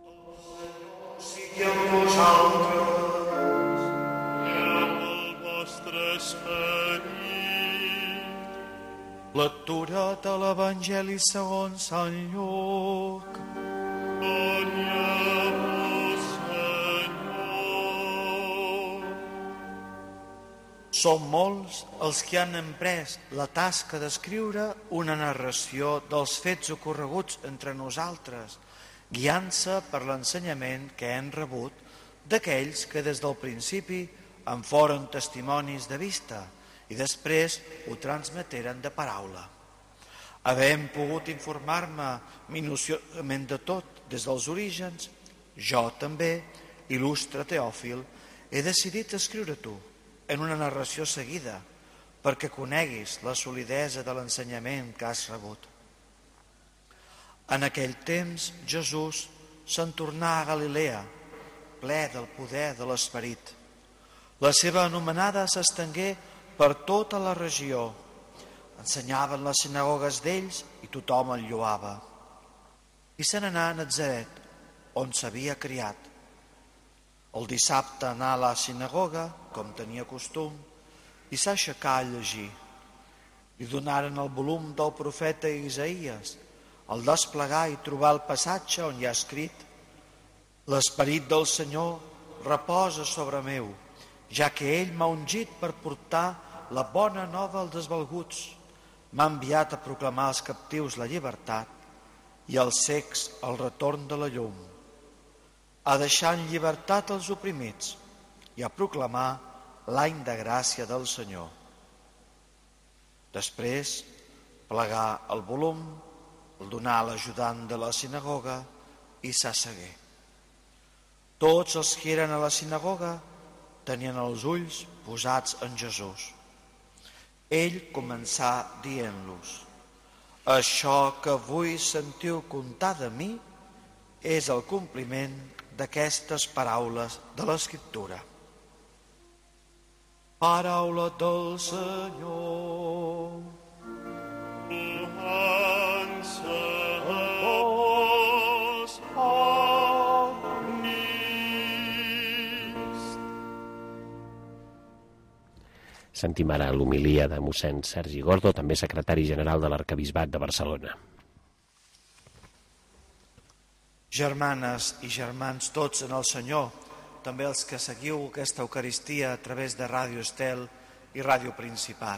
Sigui amb vosaltres, i amb el vostre vostre esperit. Lectura de l'Evangeli segons Sant Lluc. Glòria a vos, Senyor. Som molts els que han emprès la tasca d'escriure una narració dels fets ocorreguts entre nosaltres, guiant-se per l'ensenyament que hem rebut d'aquells que des del principi en foren testimonis de vista i després ho transmeteren de paraula. Havent pogut informar-me minuciosament de tot des dels orígens, jo també, il·lustre Teòfil, he decidit escriure-t'ho en una narració seguida perquè coneguis la solidesa de l'ensenyament que has rebut. En aquell temps, Jesús se'n tornà a Galilea, ple del poder de l'Esperit. La seva anomenada s'estengué per tota la regió. Ensenyava en les sinagogues d'ells i tothom el lloava. I se n'anà a Natzaret, on s'havia criat. El dissabte anà a la sinagoga, com tenia costum, i s'aixecà a llegir. Li donaren el volum del profeta Isaïes, el desplegar i trobar el passatge on hi ha escrit: «L'esperit del Senyor reposa sobre meu, ja que ell m'ha ungit per portar la bona nova als desvalguts. M'ha enviat a proclamar als captius la llibertat i als cecs el retorn de la llum, a deixar en llibertat els oprimits i a proclamar l'any de gràcia del Senyor». Després, plegà el volum, el donà a l'ajudant de la sinagoga i s'assegué. Tots els que eren a la sinagoga tenien els ulls posats en Jesús. Ell començà dient-los: «Això que avui sentiu contar de mi és el compliment d'aquestes paraules de l'Escriptura». Paraula del Senyor. Loança a vos, omnis. Sentim ara l'homilia de mossèn Sergi Gordo, també secretari general de l'Arquebisbat de Barcelona. Germanes i germans tots en el Senyor, també els que seguiu aquesta Eucaristia a través de Ràdio Estel i Ràdio Principat.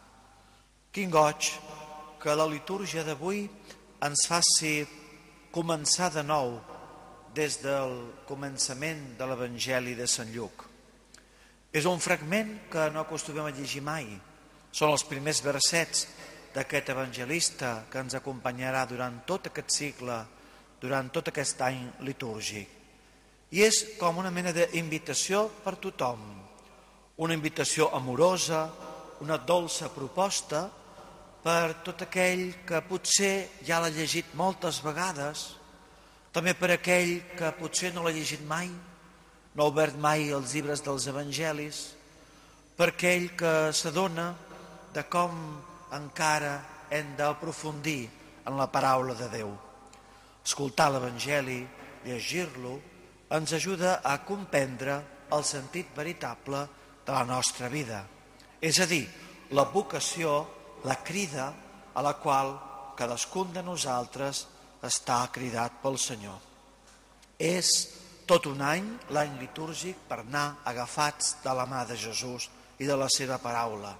Quin goig que la litúrgia d'avui ens faci començar de nou des del començament de l'Evangeli de Sant Lluc. És un fragment que no acostumem a llegir mai. Són els primers versets d'aquest evangelista que ens acompanyarà durant tot aquest cicle, durant tot aquest any litúrgic. I és com una mena d'invitació per tothom, una invitació amorosa, una dolça proposta per tot aquell que potser ja l'ha llegit moltes vegades, també per aquell que potser no l'ha llegit mai, no ha obert mai els llibres dels evangelis, per aquell que s'adona de com encara hem d'aprofundir en la paraula de Déu. Escoltar l'Evangeli, llegir-lo, ens ajuda a comprendre el sentit veritable de la nostra vida. És a dir, la vocació, la crida a la qual cadascun de nosaltres està cridat pel Senyor. És tot un any, l'any litúrgic, per anar agafats de la mà de Jesús i de la seva paraula.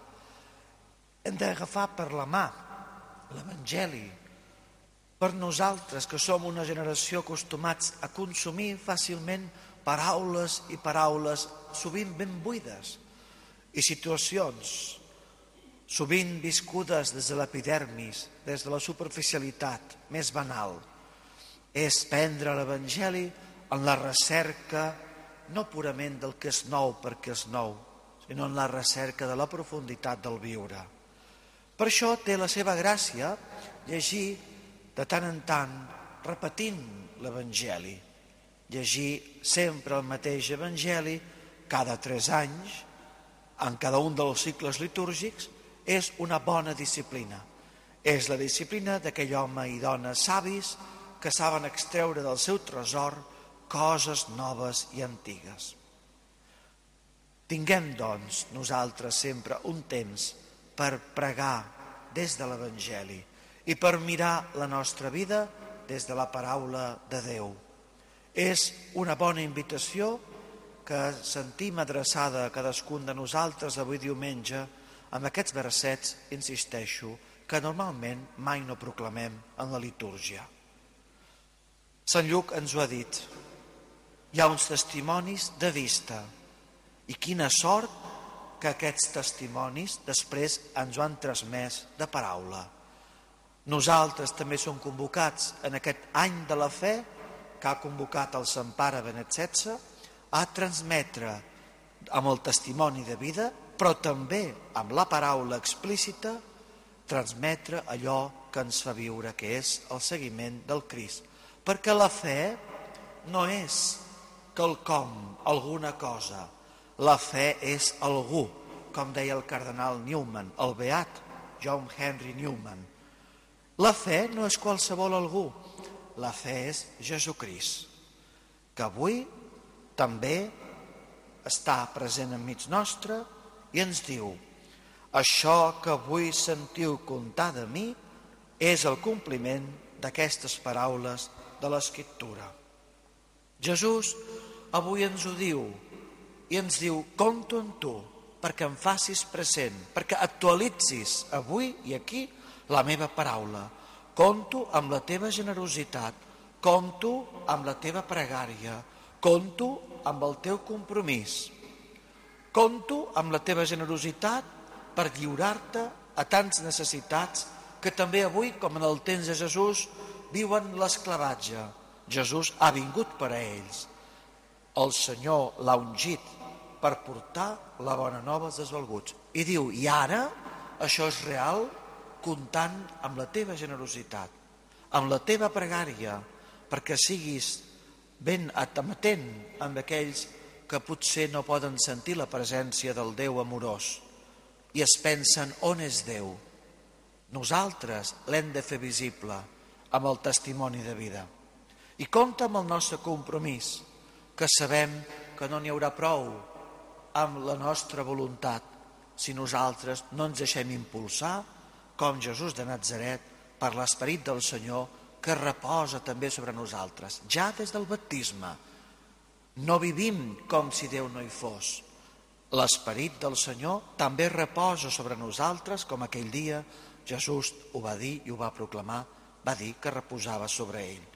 Hem d'agafar per la mà l'Evangeli. Per nosaltres, que som una generació acostumats a consumir fàcilment paraules i paraules sovint ben buides i situacions sovint viscudes des de l'epidermis, des de la superficialitat més banal, és prendre l'Evangeli en la recerca no purament del que és nou perquè és nou, sinó en la recerca de la profunditat del viure. Per això té la seva gràcia llegir de tant en tant, repetint l'Evangeli. Llegir sempre el mateix Evangeli cada tres anys, en cada un dels cicles litúrgics, és una bona disciplina. És la disciplina d'aquell home i dona savis que saben extreure del seu tresor coses noves i antigues. Tinguem, doncs, nosaltres sempre un temps per pregar des de l'Evangeli i per mirar la nostra vida des de la paraula de Déu. És una bona invitació que sentim adreçada a cadascun de nosaltres avui diumenge amb aquests versets, insisteixo, que normalment mai no proclamem en la litúrgia. Sant Lluc ens ho ha dit. Hi ha uns testimonis de vista i quina sort que aquests testimonis després ens ho han transmès de paraula. Nosaltres també som convocats en aquest any de la fe que ha convocat el Sant Pare Benet setze a transmetre amb el testimoni de vida, però també amb la paraula explícita, transmetre allò que ens fa viure, que és el seguiment del Crist. Perquè la fe no és quelcom, alguna cosa. La fe és algú, com deia el cardenal Newman, el beat John Henry Newman. La fe no és qualsevol algú, la fe és Jesucrist, que avui també està present enmig nostre i ens diu: això que avui sentiu contar de mi és el compliment d'aquestes paraules de l'Escriptura. Jesús avui ens ho diu i ens diu: compto en tu perquè em facis present, perquè actualitzis avui i aquí la meva paraula. Compto amb la teva generositat, compto amb la teva pregària, compto amb el teu compromís, compto amb la teva generositat per lliurar-te a tants necessitats que també avui, com en el temps de Jesús, viuen l'esclavatge. Jesús ha vingut per a ells. El Senyor l'ha ungit per portar la bona nova als desvalguts. I diu: i ara això és real, comptant amb la teva generositat, amb la teva pregària, perquè siguis ben atamatent amb aquells que potser no poden sentir la presència del Déu amorós i es pensen: on és Déu? Nosaltres l'hem de fer visible amb el testimoni de vida. I compta amb el nostre compromís, que sabem que no n'hi haurà prou amb la nostra voluntat si nosaltres no ens deixem impulsar, com Jesús de Natzaret, per l'Esperit del Senyor que reposa també sobre nosaltres, ja des del baptisme. No vivim com si Déu no hi fos. L'Esperit del Senyor també reposa sobre nosaltres, com aquell dia Jesús ho va dir i ho va proclamar, va dir que reposava sobre ell.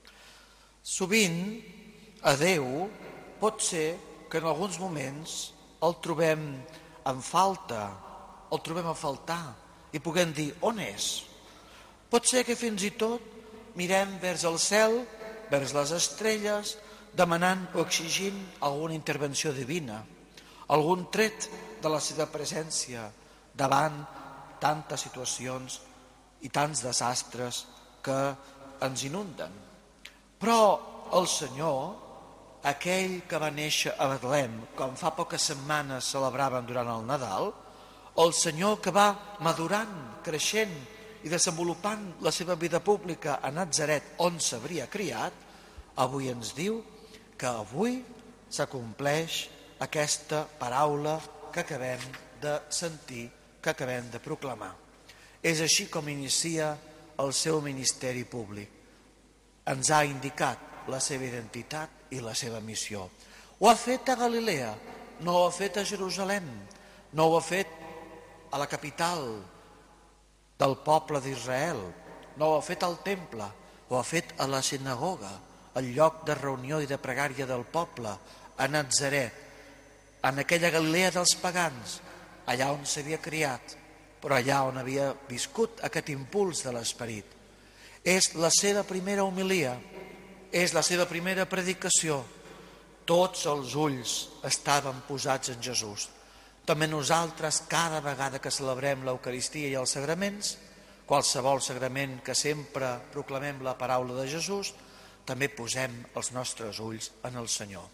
Sovint a Déu pot ser que en alguns moments el trobem en falta, el trobem a faltar i puguem dir: on és? Pot ser que fins i tot mirem vers el cel, vers les estrelles, demanant o exigint alguna intervenció divina, algun tret de la seva presència davant tantes situacions i tants desastres que ens inunden. Però el Senyor, aquell que va néixer a Betlem, com fa poques setmanes celebraven durant el Nadal, el Senyor que va madurant, creixent i desenvolupant la seva vida pública a Natzaret, on s'hauria criat, avui ens diu que avui s'acompleix aquesta paraula que acabem de sentir, que acabem de proclamar. És així com inicia el seu ministeri públic. Ens ha indicat la seva identitat i la seva missió. Ho ha fet a Galilea, no ho ha fet a Jerusalem, no ho ha fet a la capital del poble d'Israel, no ho ha fet al temple, ho ha fet a la sinagoga, el lloc de reunió i de pregària del poble, a Natzaret, en aquella Galilea dels pagans, allà on s'havia criat, però allà on havia viscut aquest impuls de l'Esperit. És la seva primera homilia, és la seva primera predicació. Tots els ulls estaven posats en Jesús. També nosaltres, cada vegada que celebrem l'Eucaristia i els sagraments, qualsevol sagrament que sempre proclamem la paraula de Jesús, també posem els nostres ulls en el Senyor.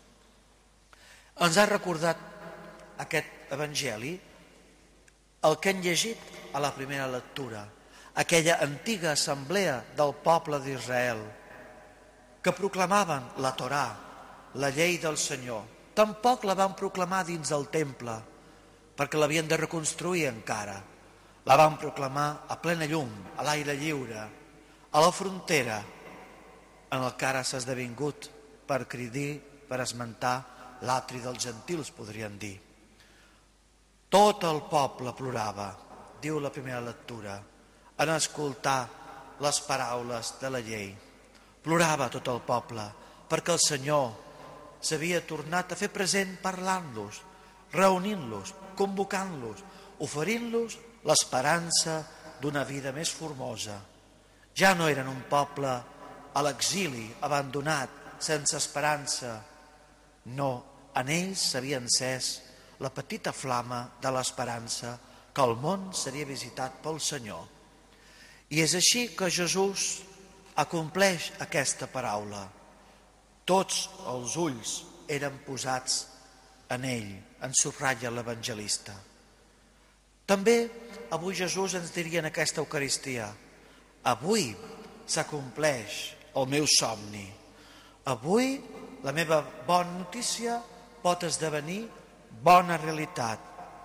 Ens ha recordat aquest Evangeli el que hem llegit a la primera lectura, aquella antiga assemblea del poble d'Israel, que proclamaven la Torà, la llei del Senyor, Tampoc la van proclamar dins del temple, perquè l'havien de reconstruir encara. La van proclamar a plena llum, a l'aire lliure, a la frontera, en el que ara s'ha esdevingut per cridar, per esmentar l'atri dels gentils, podrien dir. Tot el poble plorava, diu la primera lectura, en escoltar les paraules de la llei. Plorava tot el poble, perquè el Senyor s'havia tornat a fer present parlant-los, reunint-los, convocant-los, oferint-los l'esperança d'una vida més formosa. Ja no eren un poble a l'exili, abandonat, sense esperança. No, en ells s'havia encès la petita flama de l'esperança que el món seria visitat pel Senyor. I és així que Jesús acompleix aquesta paraula. Tots els ulls eren posats en ell, en subratlla l'evangelista. També avui Jesús ens diria en aquesta Eucaristia: avui s'acompleix el meu somni. Avui la meva bona notícia pot esdevenir bona realitat.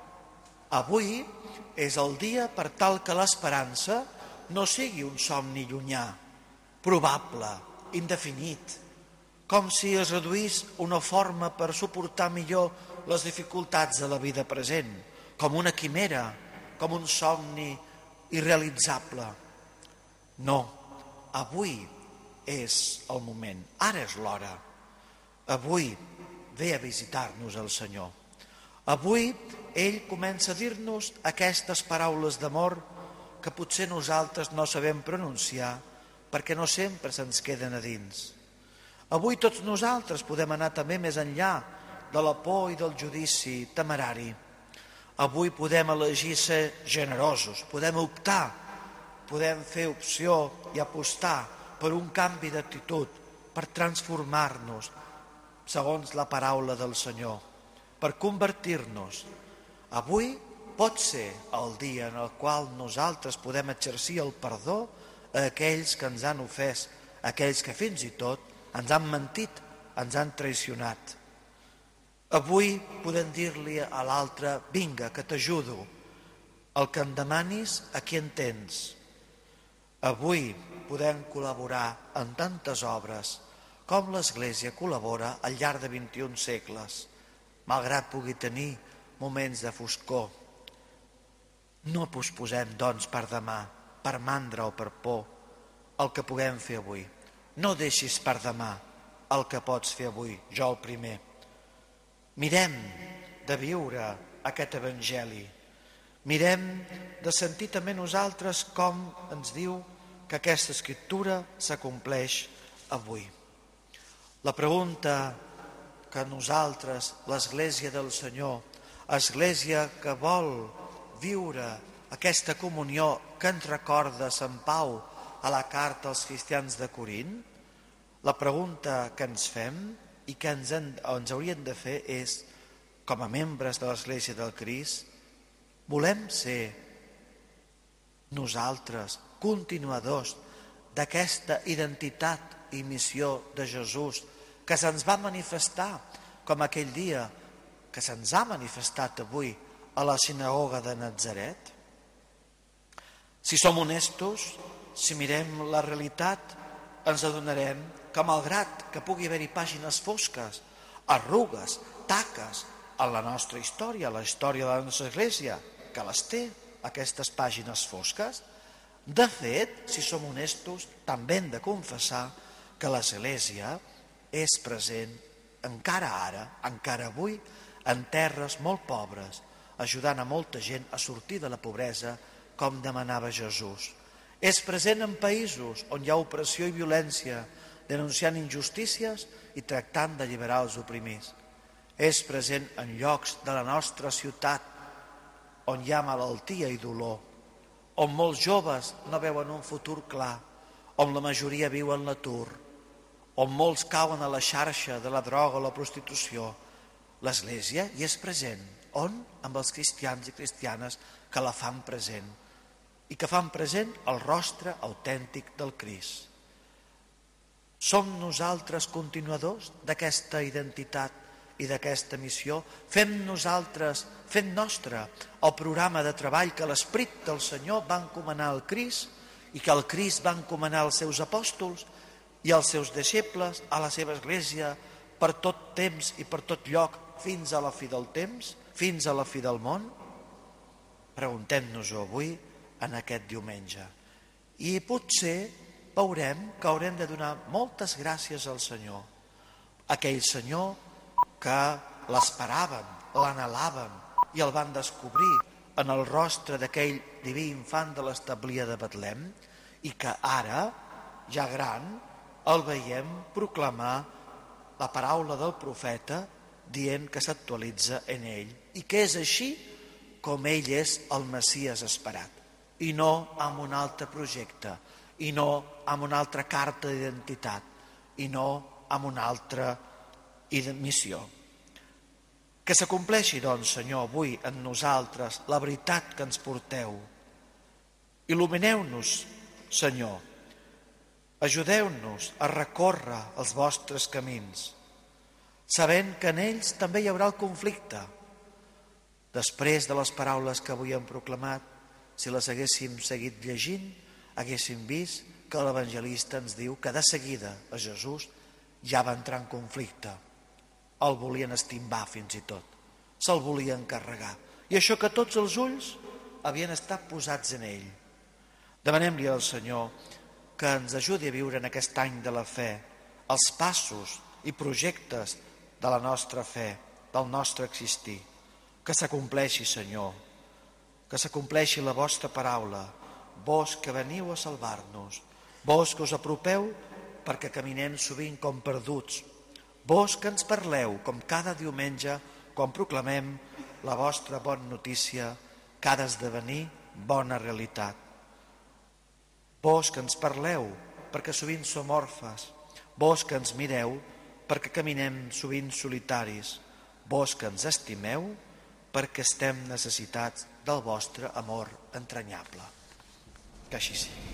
Avui és el dia per tal que l'esperança no sigui un somni llunyà, probable, indefinit, com si es reduís una forma per suportar millor les dificultats de la vida present, com una quimera, com un somni irrealitzable. No, avui és el moment, ara és l'hora. Avui ve a visitar-nos el Senyor. Avui ell comença a dir-nos aquestes paraules d'amor que potser nosaltres no sabem pronunciar perquè no sempre se'ns queden a dins. Avui tots nosaltres podem anar també més enllà de la por i del judici temerari. Avui podem elegir ser generosos, podem optar, podem fer opció i apostar per un canvi d'actitud, per transformar-nos segons la paraula del Senyor, per convertir-nos. Avui pot ser el dia en el qual nosaltres podem exercir el perdó a aquells que ens han ofès, a aquells que fins i tot ens han mentit, ens han traicionat. Avui podem dir-li a l'altre: vinga, que t'ajudo, el que em demanis, aquí en tens. Avui podem col·laborar en tantes obres com l'Església col·labora al llarg de vint-i-un segles, malgrat pugui tenir moments de foscor. No posposem, doncs, per demà, per mandra o per por, el que puguem fer avui. No deixis per demà el que pots fer avui, jo el primer. Mirem de viure aquest Evangeli. Mirem de sentir també nosaltres com ens diu que aquesta escriptura s'acompleix avui. La pregunta que nosaltres, l'Església del Senyor, Església que vol viure aquesta comunió que ens recorda Sant Pau a la carta als cristians de Corint, la pregunta que ens fem i que ens, en, ens hauríem de fer és, com a membres de l'Església del Crist, volem ser nosaltres continuadors d'aquesta identitat i missió de Jesús que se'ns va manifestar com aquell dia que se'ns ha manifestat avui a la sinagoga de Natzaret? Si som honestos, si mirem la realitat, ens adonarem que malgrat que pugui haver-hi pàgines fosques, arrugues, taques en la nostra història, la història de la nostra Església, que les té, aquestes pàgines fosques, de fet, si som honestos, també hem de confessar que l'Església és present encara ara, encara avui, en terres molt pobres, ajudant a molta gent a sortir de la pobresa com demanava Jesús. És present en països on hi ha opressió i violència, denunciant injustícies i tractant d'alliberar els oprimits. És present en llocs de la nostra ciutat on hi ha malaltia i dolor, on molts joves no veuen un futur clar, on la majoria viu en l'atur, on molts cauen a la xarxa de la droga o la prostitució. L'Església hi és present. On? Amb els cristians i cristianes que la fan present i que fan present el rostre autèntic del Crist. Som nosaltres continuadors d'aquesta identitat i d'aquesta missió, fem nosaltres, fem nostre el programa de treball que l'Esperit del Senyor va encomanar al Crist i que el Crist va encomanar als seus apòstols i als seus deixebles, a la seva església, per tot temps i per tot lloc, fins a la fi del temps, fins a la fi del món? Preguntem-nos-ho avui en aquest diumenge. I potser veurem que haurem de donar moltes gràcies al Senyor. Aquell Senyor que l'esperaven, l'anhelaven i el van descobrir en el rostre d'aquell diví infant de l'establia de Betlem i que ara, ja gran, el veiem proclamar la paraula del profeta dient que s'actualitza en ell i que és així com ell és el Messies esperat i no amb un altre projecte i no amb una altra carta d'identitat i no amb una altra missió. Que s'acompleixi, doncs, Senyor, avui en nosaltres la veritat que ens porteu. Il·lumineu-nos, Senyor. Ajudeu-nos a recórrer els vostres camins, sabent que en ells també hi haurà el conflicte. Després de les paraules que avui hem proclamat, si les haguéssim seguit llegint, haguéssim vist que l'evangelista ens diu que de seguida a Jesús ja va entrar en conflicte. El volien estimbar fins i tot, se'l volien carregar. I això que tots els ulls havien estat posats en ell. Demanem-li al Senyor que ens ajudi a viure en aquest any de la fe els passos i projectes de la nostra fe, del nostre existir. Que s'acompleixi, Senyor, que s'acompleixi la vostra paraula, vos que veniu a salvar-nos, vos que us apropeu perquè caminem sovint com perduts, vos que ens parleu com cada diumenge quan proclamem la vostra bona notícia que ha d'esdevenir bona realitat. Vos que ens parleu perquè sovint som orfes, vos que ens mireu perquè caminem sovint solitaris, vos que ens estimeu perquè estem necessitats del vostre amor entranyable. Que així sigui.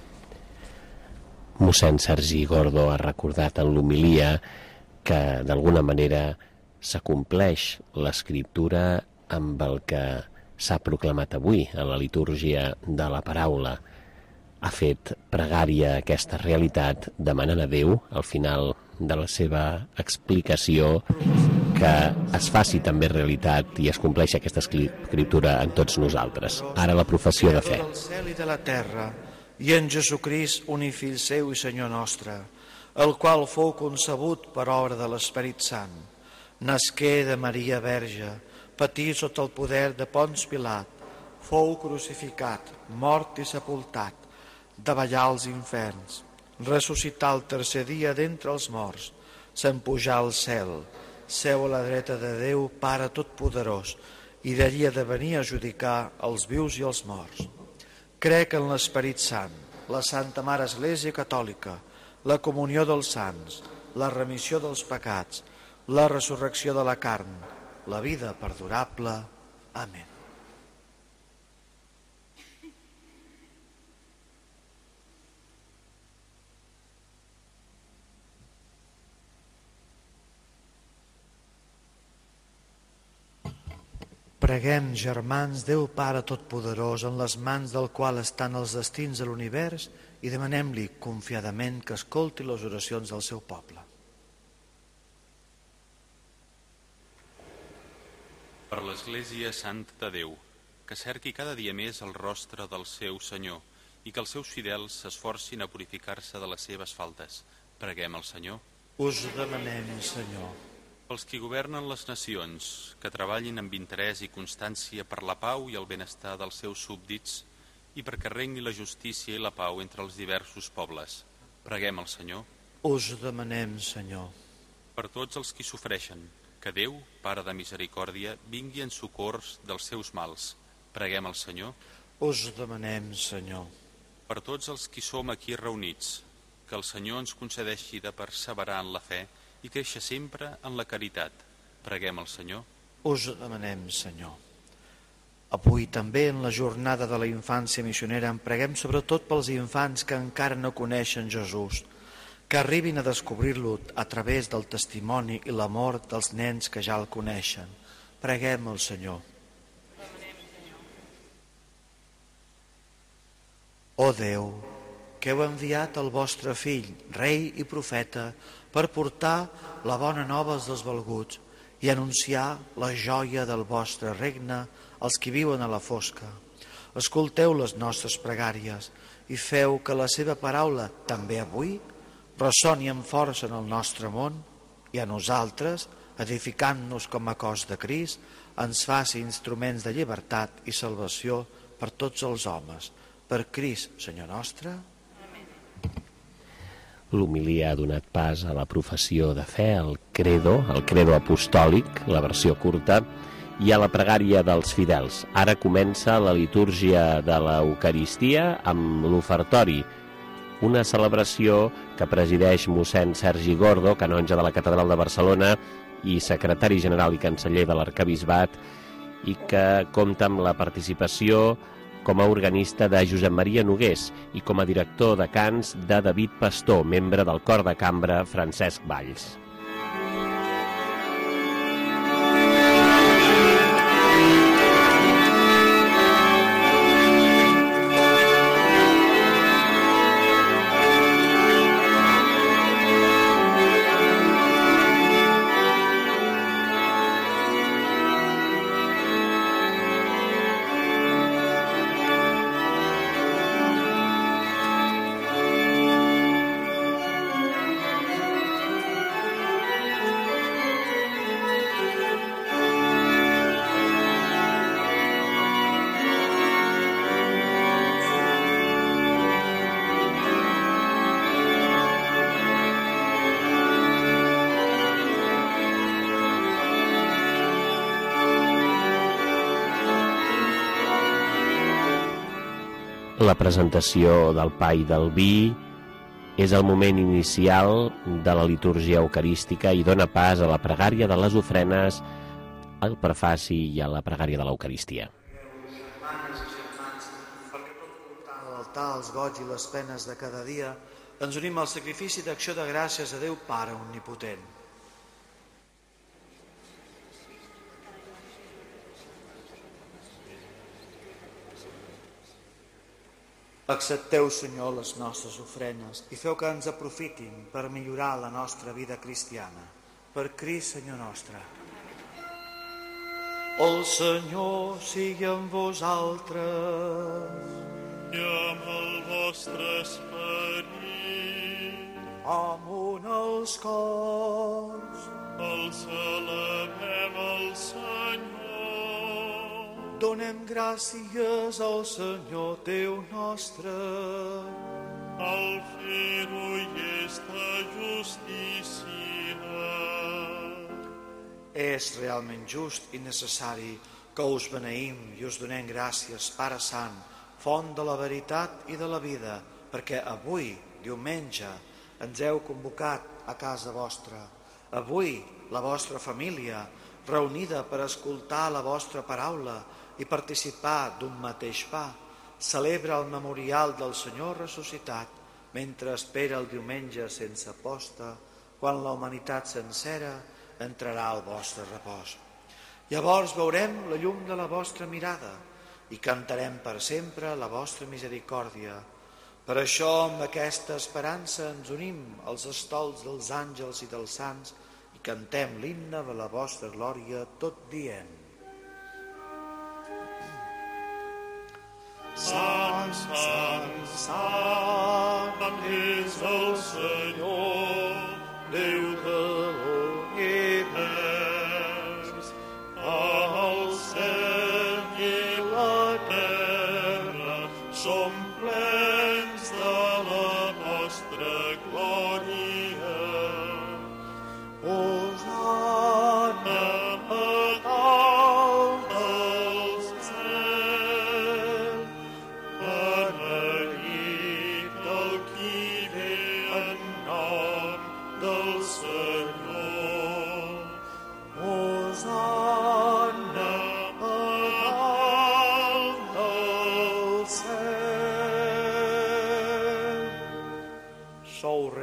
Mossèn Sergi Gordo ha recordat en l'homilia que d'alguna manera s'acompleix l'escriptura amb el que s'ha proclamat avui a la litúrgia de la paraula. Ha fet pregària aquesta realitat demanant a Déu, al final de la seva explicació, que es faci també realitat i es compleixi aquesta escriptura en tots nosaltres. Ara la professió de fe. Del cel i de la terra, i en Jesucrist, únic fill seu i Senyor nostre, el qual fou concebut per obra de l'Esperit Sant, nasqué de Maria Verge, patí sota el poder de Ponç Pilat, fou crucificat, mort i sepultat, davallar als inferns, ressuscitar el tercer dia d'entre els morts, s'empujar al cel, seu a la dreta de Déu, Pare Totpoderós, i d'allí ha de venir a judicar els vius i els morts. Crec en l'Esperit Sant, la Santa Mare Església Catòlica, la comunió dels sants, la remissió dels pecats, la resurrecció de la carn, la vida perdurable. Amén. Preguem, germans, Déu Pare Totpoderós, en les mans del qual estan els destins de l'univers, i demanem-li confiadament que escolti les oracions del seu poble. Per l'Església Santa de Déu, que cerqui cada dia més el rostre del seu Senyor i que els seus fidels s'esforcin a purificar-se de les seves faltes. Preguem al Senyor. Us demanem, Senyor. Pels qui governen les nacions, que treballin amb interès i constància per la pau i el benestar dels seus súbdits i perquè regni la justícia i la pau entre els diversos pobles. Preguem al Senyor. Us demanem, Senyor. Per tots els qui sofreixen, que Déu, Pare de misericòrdia, vingui en socors dels seus mals. Preguem al Senyor. Us demanem, Senyor. Per tots els qui som aquí reunits, que el Senyor ens concedeixi de perseverar en la fe i créixer sempre en la caritat. Preguem al Senyor. Us demanem, Senyor. Avui també en la jornada de la infància missionera en preguem sobretot pels infants que encara no coneixen Jesús, que arribin a descobrir-lo a través del testimoni i l'amor dels nens que ja el coneixen. Preguem al Senyor. Ó Déu, que heu enviat el vostre fill, rei i profeta, per portar la bona nova als desvalguts i anunciar la joia del vostre regne als qui viuen a la fosca. Escolteu les nostres pregàries i feu que la seva paraula, també avui, ressoni amb força en el nostre món i a nosaltres, edificant-nos com a cos de Crist, ens faci instruments de llibertat i salvació per tots els homes. Per Crist, Senyor nostre. L'homilia ha donat pas a la professió de fe, al credo, el credo apostòlic, la versió curta, i a la pregària dels fidels. Ara comença la litúrgia de l'Eucaristia amb l'ofertori, una celebració que presideix mossèn Sergi Gordo, canonge de la Catedral de Barcelona i secretari general i canceller de l'Arquebisbat, i que compta amb la participació com a organista de Josep Maria Nogués i com a director de cants de David Pastor, membre del cor de cambra Francesc Valls. La presentació del pa i del vi és el moment inicial de la litúrgia eucarística i dona pas a la pregària de les ofrenes, al prefaci i a la pregària de l'Eucaristia. Germanes i germans, perquè tot portant a l'altar els goig i les penes de cada dia, ens unim al sacrifici d'acció de gràcies a Déu Pare Omnipotent. Accepteu, Senyor, les nostres ofrenes i feu que ens aprofitin per millorar la nostra vida cristiana. Per Crist, Senyor nostre. El Senyor sigui amb vosaltres. I amb el vostre esperit. Amunt els cors. El celebrem al Senyor. Donem gràcies al Senyor Déu nostre. Al fer-ho i és de justícia. És realment just i necessari que us beneïm i us donem gràcies, Pare Sant, font de la veritat i de la vida, perquè avui, diumenge, ens heu convocat a casa vostra. Avui, la vostra família, reunida per escoltar la vostra paraula i participar d'un mateix pa, celebra el memorial del Senyor ressuscitat, mentre espera el diumenge sense posta, quan la humanitat sencera entrarà al vostre repòs. Llavors veurem la llum de la vostra mirada i cantarem per sempre la vostra misericòrdia. Per això, amb aquesta esperança, ens unim als estols dels àngels i dels sants i cantem l'himne de la vostra glòria, tot dient: Sant, sant, sant és el Senyor, Déu de l'univers. El cel i la terra són plens de la vostra glòria. Hosanna a dalt del cel, beneït el qui ve en nom del Senyor. Hosanna a dalt del cel.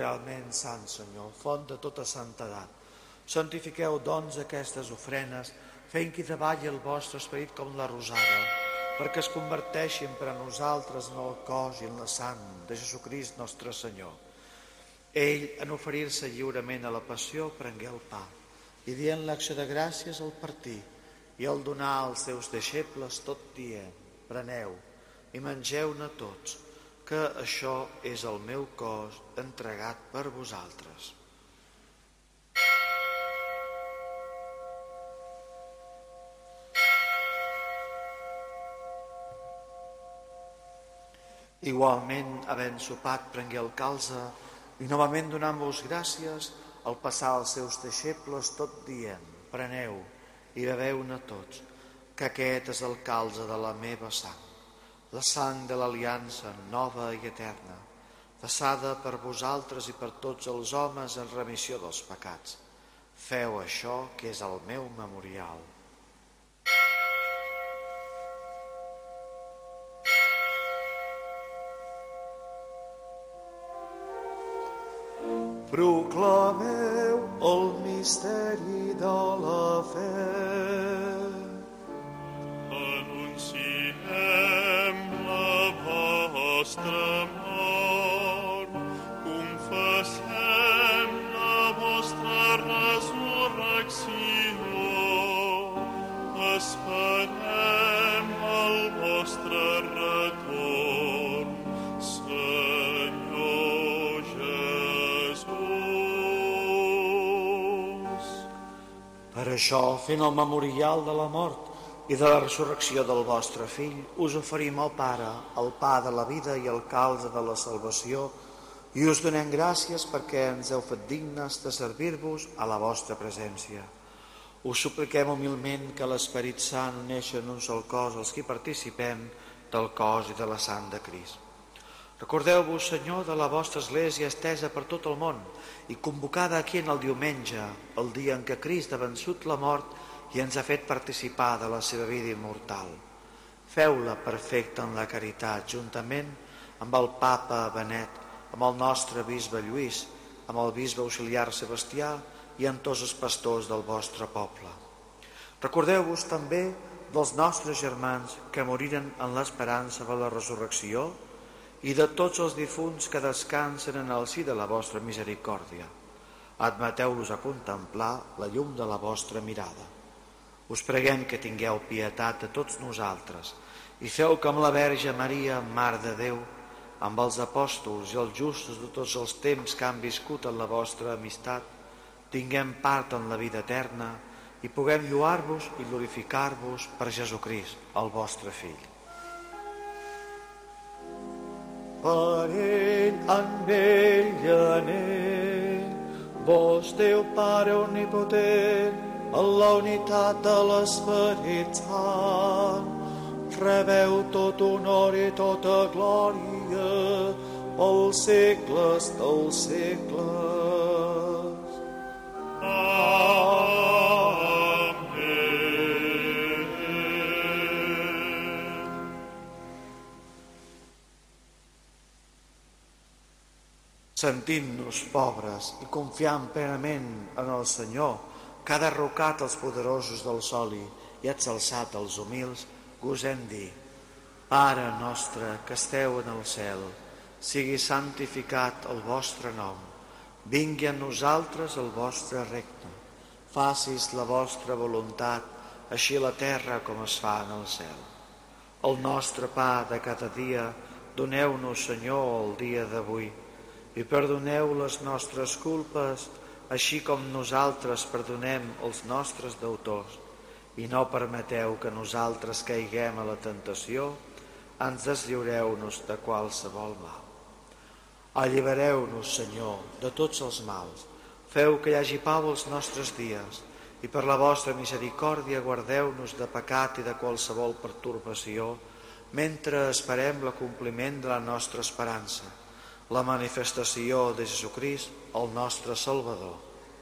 realment sant, Senyor, font de tota santedat. Santifiqueu, doncs, aquestes ofrenes, fent que davalli el vostre esperit com la rosada, perquè es converteixin per a nosaltres en el cos i en la sang de Jesucrist nostre Senyor. Ell, en oferir-se lliurement a la passió, prengué el pa, i dient l'acció de gràcies al partir, i al donar als seus deixebles tot dient, preneu i mengeu-ne tots, que això és el meu cos entregat per vosaltres. Igualment, havent sopat, prengué el calze i novament donant-vos gràcies, al passar als seus deixebles tot dient, preneu i beveu-ne tots, que aquest és el calze de la meva sang, la sang de l'aliança nova i eterna, vessada per vosaltres i per tots els homes en remissió dels pecats. Feu això, que és el meu memorial. Proclameu el misteri de la fe. Anunciem la vostra mort, confessem la vostra resurrecció, esperem el vostre retorn, Senyor Jesús. Per això, fent el memorial de la mort i de la resurrecció del vostre Fill, us oferim al Pare el pa de la vida i el calze de la salvació, i us donem gràcies perquè ens heu fet dignes de servir-vos a la vostra presència. Us supliquem humilment que l'Esperit Sant uneixi en un sol cos els que participem del cos i de la sang de Crist. Recordeu-vos, Senyor, de la vostra Església estesa per tot el món i convocada aquí en el diumenge, el dia en què Crist ha vençut la mort i ens ha fet participar de la seva vida immortal. Feu-la perfecta en la caritat, juntament amb el Papa Benet, amb el nostre bisbe Lluís, amb el bisbe auxiliar Sebastià i amb tots els pastors del vostre poble. Recordeu-vos també dels nostres germans que moriren en l'esperança de la resurrecció i de tots els difunts que descansen en el si de la vostra misericòrdia. Admeteu-los a contemplar la llum de la vostra mirada. Us preguem que tingueu pietat de tots nosaltres i feu que amb la Verge Maria, Mare de Déu, amb els apòstols i els justos de tots els temps que han viscut en la vostra amistat, tinguem part en la vida eterna i puguem lloar-vos i glorificar-vos per Jesucrist, el vostre Fill. Per ell, amb ell i en ell, vos, Déu Pare omnipotent, en la unitat de l'Esperit Sant, rebeu tot honor i tota glòria pels segles dels segles. Sentint-nos pobres i confiant plenament en el Senyor, que ha derrocat els poderosos del soli i ha exalçat els humils, gosem dir: Pare nostre que esteu en el cel, sigui santificat el vostre nom, vingui a nosaltres el vostre regne, facis la vostra voluntat, així a la terra com es fa en el cel. El nostre pa de cada dia, doneu-nos, Senyor, el dia d'avui, i perdoneu les nostres culpes, així com nosaltres perdonem els nostres deutors, i no permeteu que nosaltres caiguem a la tentació, ens deslliureu-nos de qualsevol mal. Allibereu-nos, Senyor, de tots els mals, feu que hi hagi pau als nostres dies, i per la vostra misericòrdia guardeu-nos de pecat i de qualsevol pertorbació, mentre esperem l'acompliment de la nostra esperança, la manifestació de Jesucrist, el nostre Salvador.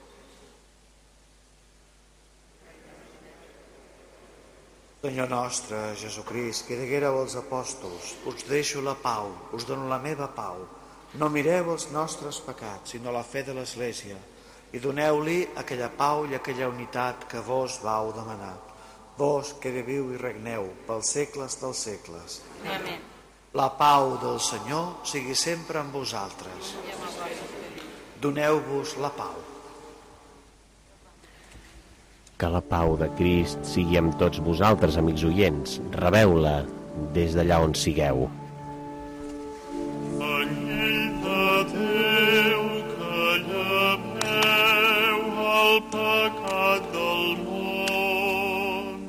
Senyor nostre, Jesucrist, que diguéreu als apòstols: us deixo la pau, us dono la meva pau, No mireu els nostres pecats, sinó la fe de l'Església, i doneu-li aquella pau i aquella unitat que vos vau demanar. Vos que viviu i regneu pels segles dels segles. Amén. La pau del Senyor sigui sempre amb vosaltres. Doneu-vos la pau. Que la pau de Crist sigui amb tots vosaltres, amics oients. Rebeu-la des d'allà on sigueu. Anyell de Déu que lleveu el pecat del món,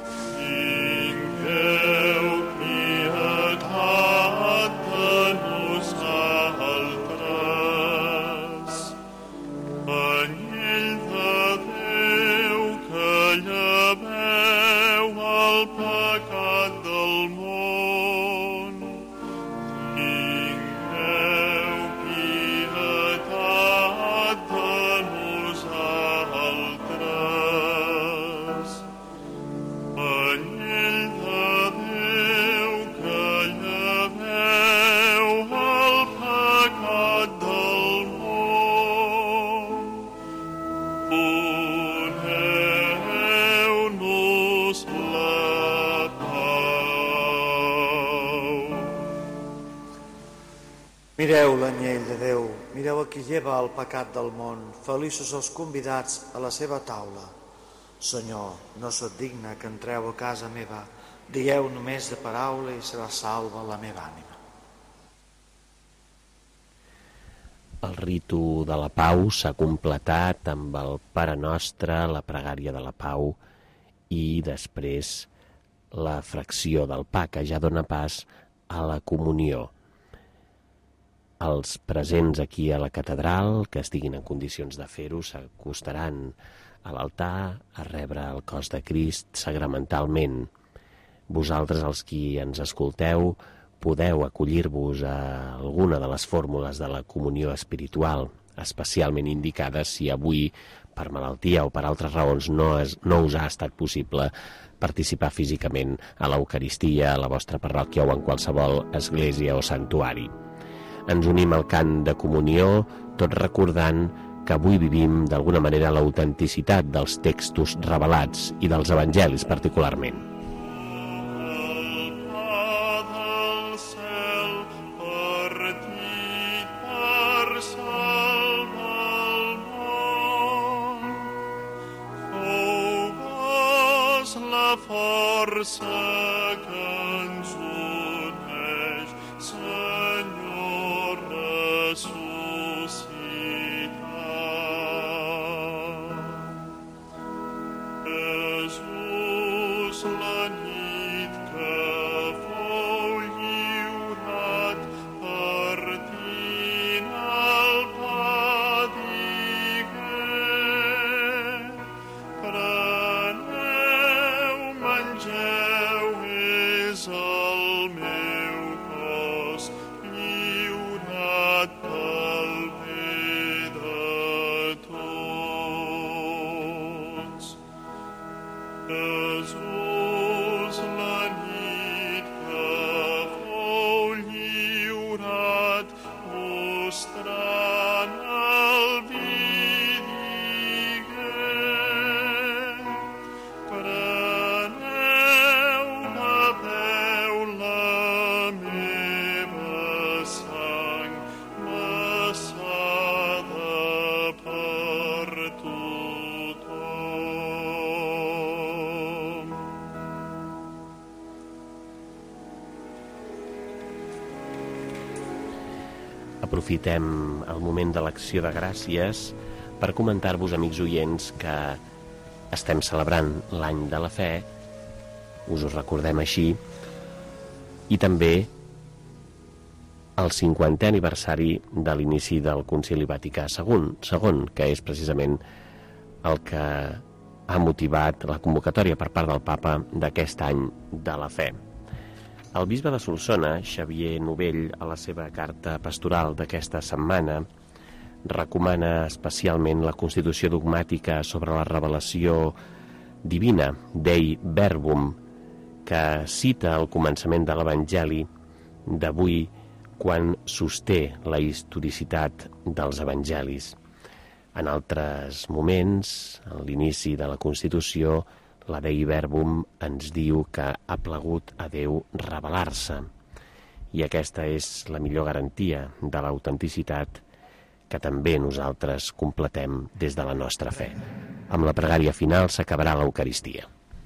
tingueu pietat de nosaltres. Anyell de Déu que lleveu el pecat del món, tingueu pietat de nosaltres. Anyell de Déu que lleveu el pecat del món, doneu-nos la pau. Mireu l'anyell de Déu, mireu a qui lleva el pecat del món, feliços els convidats a la seva taula. Senyor, no sóc digne que entreu a casa meva, dieu només de paraula i serà salva la meva ànima. El ritu de la pau s'ha completat amb el Pare Nostre, la pregària de la pau i després la fracció del pa, que ja dona pas a la comunió. Els presents aquí a la catedral, que estiguin en condicions de fer-ho, s'acostaran a l'altar a rebre el cos de Crist sacramentalment. Vosaltres, els qui ens escolteu, podeu acollir-vos a alguna de les fórmules de la comunió espiritual, especialment indicades si avui, per malaltia o per altres raons, no, es, no us ha estat possible participar físicament a l'Eucaristia, a la vostra parròquia o en qualsevol església o santuari. Ens unim al cant de comunió, tot recordant que avui vivim d'alguna manera l'autenticitat dels textos revelats i dels evangelis particularment. Força que ens uneix, Senyor ressuscitat. Jesús, la nit que fou lliurat, partint el pa digué: preneu, mengeu, és el meu cos, lliurat pel bé de tots. Jesús, la nit que fou lliurat, mostrant el vi digué: preneu, beveu la meva sang, vessada per tothom. Aprofitem el moment de l'acció de gràcies per comentar-vos, amics oients, que estem celebrant l'any de la fe, us ho recordem així, i també el cinquantè aniversari de l'inici del Concili Vaticà segon, segon, que és precisament el que ha motivat la convocatòria per part del Papa d'aquest any de la fe. El bisbe de Solsona, Xavier Novell, a la seva carta pastoral d'aquesta setmana, recomana especialment la constitució dogmàtica sobre la revelació divina, Dei Verbum, que cita al començament de l'Evangeli d'avui quan sosté la historicitat dels evangelis. En altres moments, a l'inici de la Constitució, la Dei Verbum ens diu que ha plagut a Déu revelar-se. I aquesta és la millor garantia de l'autenticitat que també nosaltres completem des de la nostra fe. Amb la pregària final s'acabarà l'Eucaristia.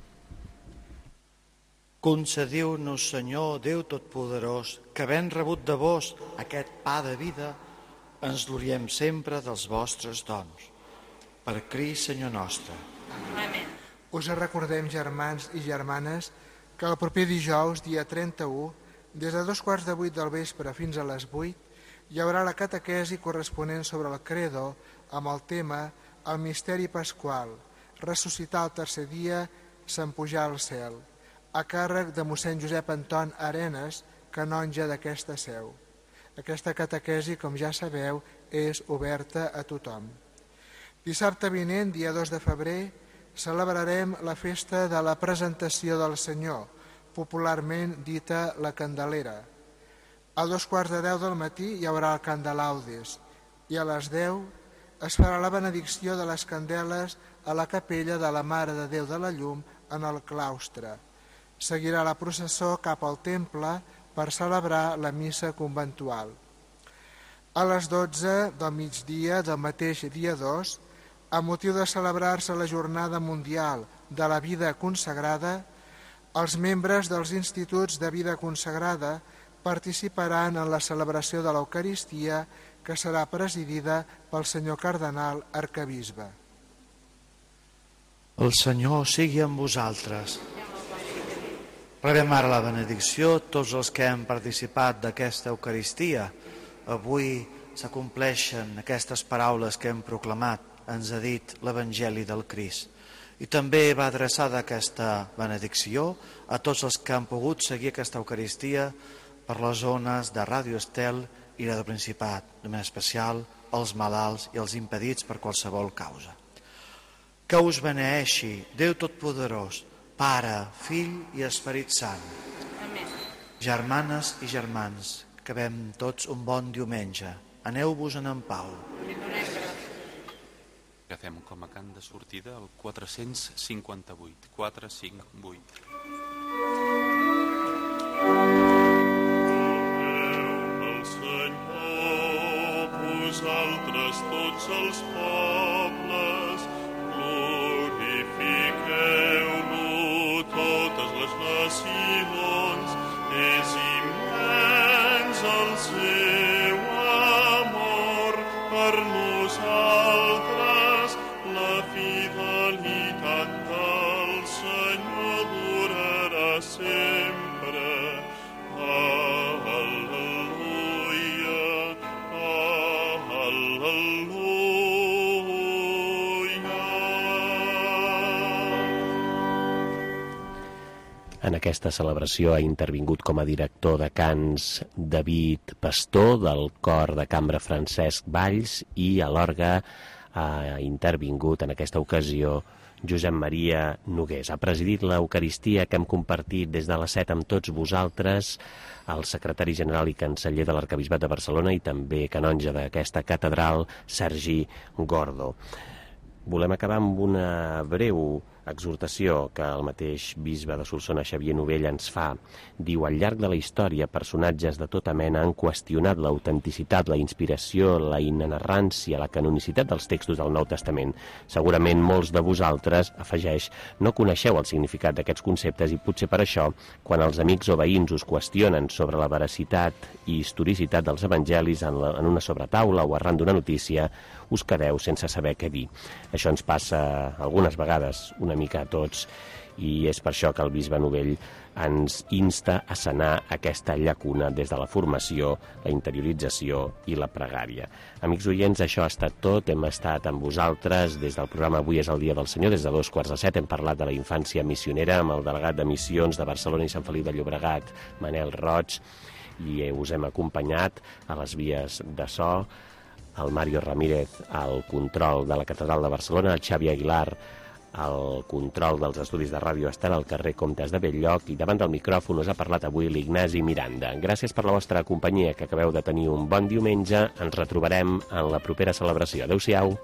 Concediu-nos, Senyor, Déu Totpoderós, que havent rebut de vos aquest pa de vida, ens gloriem sempre dels vostres dons. Per Crist, Senyor nostre. Amén. Us recordem, germans i germanes, que el proper dijous, dia trenta-u, des de dos quarts de vuit del vespre fins a les vuit, hi haurà la catequesi corresponent sobre el credo amb el tema El misteri pasqual, ressuscitar el tercer dia, se'n pujar al cel, a càrrec de mossèn Josep Anton Arenas, canonge d'aquesta seu. Aquesta catequesi, com ja sabeu, és oberta a tothom. Dissabte vinent, dia dos de febrer, celebrarem la festa de la presentació del Senyor, popularment dita la Candelera. A dos quarts de deu del matí hi haurà el cant de laudes i a les deu es farà la benedicció de les candeles a la capella de la Mare de Déu de la Llum en el claustre. Seguirà la processó cap al temple per celebrar la missa conventual. A les dotze del migdia del mateix dia dos, a motiu de celebrar-se la Jornada Mundial de la Vida Consagrada, els membres dels instituts de vida consagrada participaran en la celebració de l'Eucaristia, que serà presidida pel senyor cardenal arquebisbe. El Senyor sigui amb vosaltres. Rebem ara la benedicció tots els que hem participat d'aquesta Eucaristia. Avui s'acompleixen aquestes paraules que hem proclamat, ens ha dit l'Evangeli del Crist. I també va adreçada aquesta benedicció a tots els que han pogut seguir aquesta Eucaristia per les zones de Ràdio Estel i Radio Principat, de manera especial els malalts i els impedits per qualsevol causa. Que us beneeixi Déu Totpoderós, Pare, Fill i Esperit Sant. Amén. Germanes i germans, que acabem tots un bon diumenge. Aneu-vos-en en pau. Agafem com a cant de sortida el quatre-cents cinquanta-vuit. quatre cinc vuit. Vosaltres tots els pobles, glorifiqueu-lo totes les nacions, és immens el seu amor per nosaltres, la fidelitat del Senyor durarà sempre. En aquesta celebració ha intervingut com a director de cants David Pastor, del cor de cambra Francesc Valls, i a l'orgue ha intervingut en aquesta ocasió Josep Maria Nogués. Ha presidit l'Eucaristia que hem compartit des de les set amb tots vosaltres, el secretari general i canceller de l'Arquebisbat de Barcelona i també canonge d'aquesta catedral, Sergi Gordo. Volem acabar amb una breu exhortació que el mateix bisbe de Solsona, Xavier Novell, ens fa. Diu: al llarg de la història, personatges de tota mena han qüestionat l'autenticitat, la inspiració, la inerrància, la canonicitat dels textos del Nou Testament. Segurament molts de vosaltres, afegeix, no coneixeu el significat d'aquests conceptes i potser per això, quan els amics o veïns us qüestionen sobre la veracitat i historicitat dels evangelis en, la, en una sobretaula o arran d'una notícia, us quedeu sense saber què dir. Això ens passa algunes vegades, una mica a tots, i és per això que el bisbe Novell ens insta a sanar aquesta llacuna des de la formació, la interiorització i la pregària. Amics oients, això ha estat tot. Hem estat amb vosaltres des del programa Avui és el dia del Senyor, des de dos quarts de set. Hem parlat de la infància missionera amb el delegat de missions de Barcelona i Sant Feliu de Llobregat, Manel Roig, i us hem acompanyat a les vies de so, el Mario Ramírez al control de la Catedral de Barcelona, el Xavi Aguilar al control dels estudis de Ràdio Estel al carrer Comtes de Bell-lloc, i davant del micròfon us ha parlat avui l'Ignasi Miranda. Gràcies per la vostra companyia, que acabeu de tenir un bon diumenge. Ens retrobarem en la propera celebració. Adéu-siau.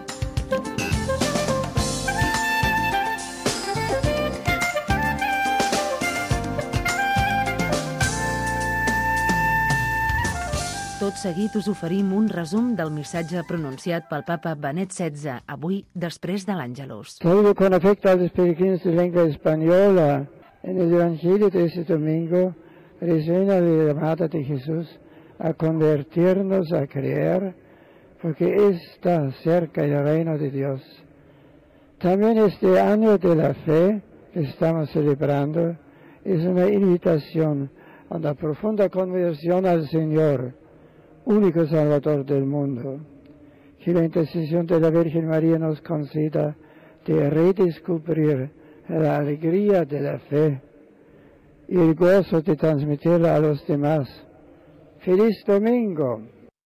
Tot seguit us oferim un resum del missatge pronunciat pel papa Benet setze, avui després de l'Àngelus. Saludo con afecto a los peregrinos de lengua española. En el Evangelio de este domingo resuena la llamada de Jesús a convertirnos, a creer, porque está cerca el reino de Dios. También este año de la fe que estamos celebrando es una invitación a una profunda conversión al Señor, único Salvador del mundo. Que la intercesión de la Virgen María nos conceda de redescubrir la alegría de la fe y el gozo de transmitirla a los demás. ¡Feliz domingo!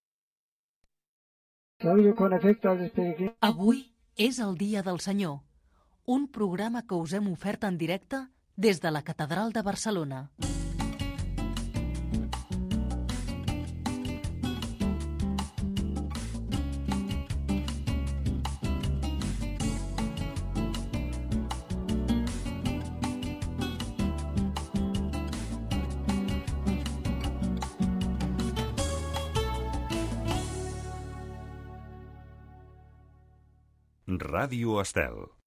Saludo con afecto als peregrins. Avui és el Dia del Senyor, un programa que us hem ofert en directe des de la Catedral de Barcelona. Ràdio Estel.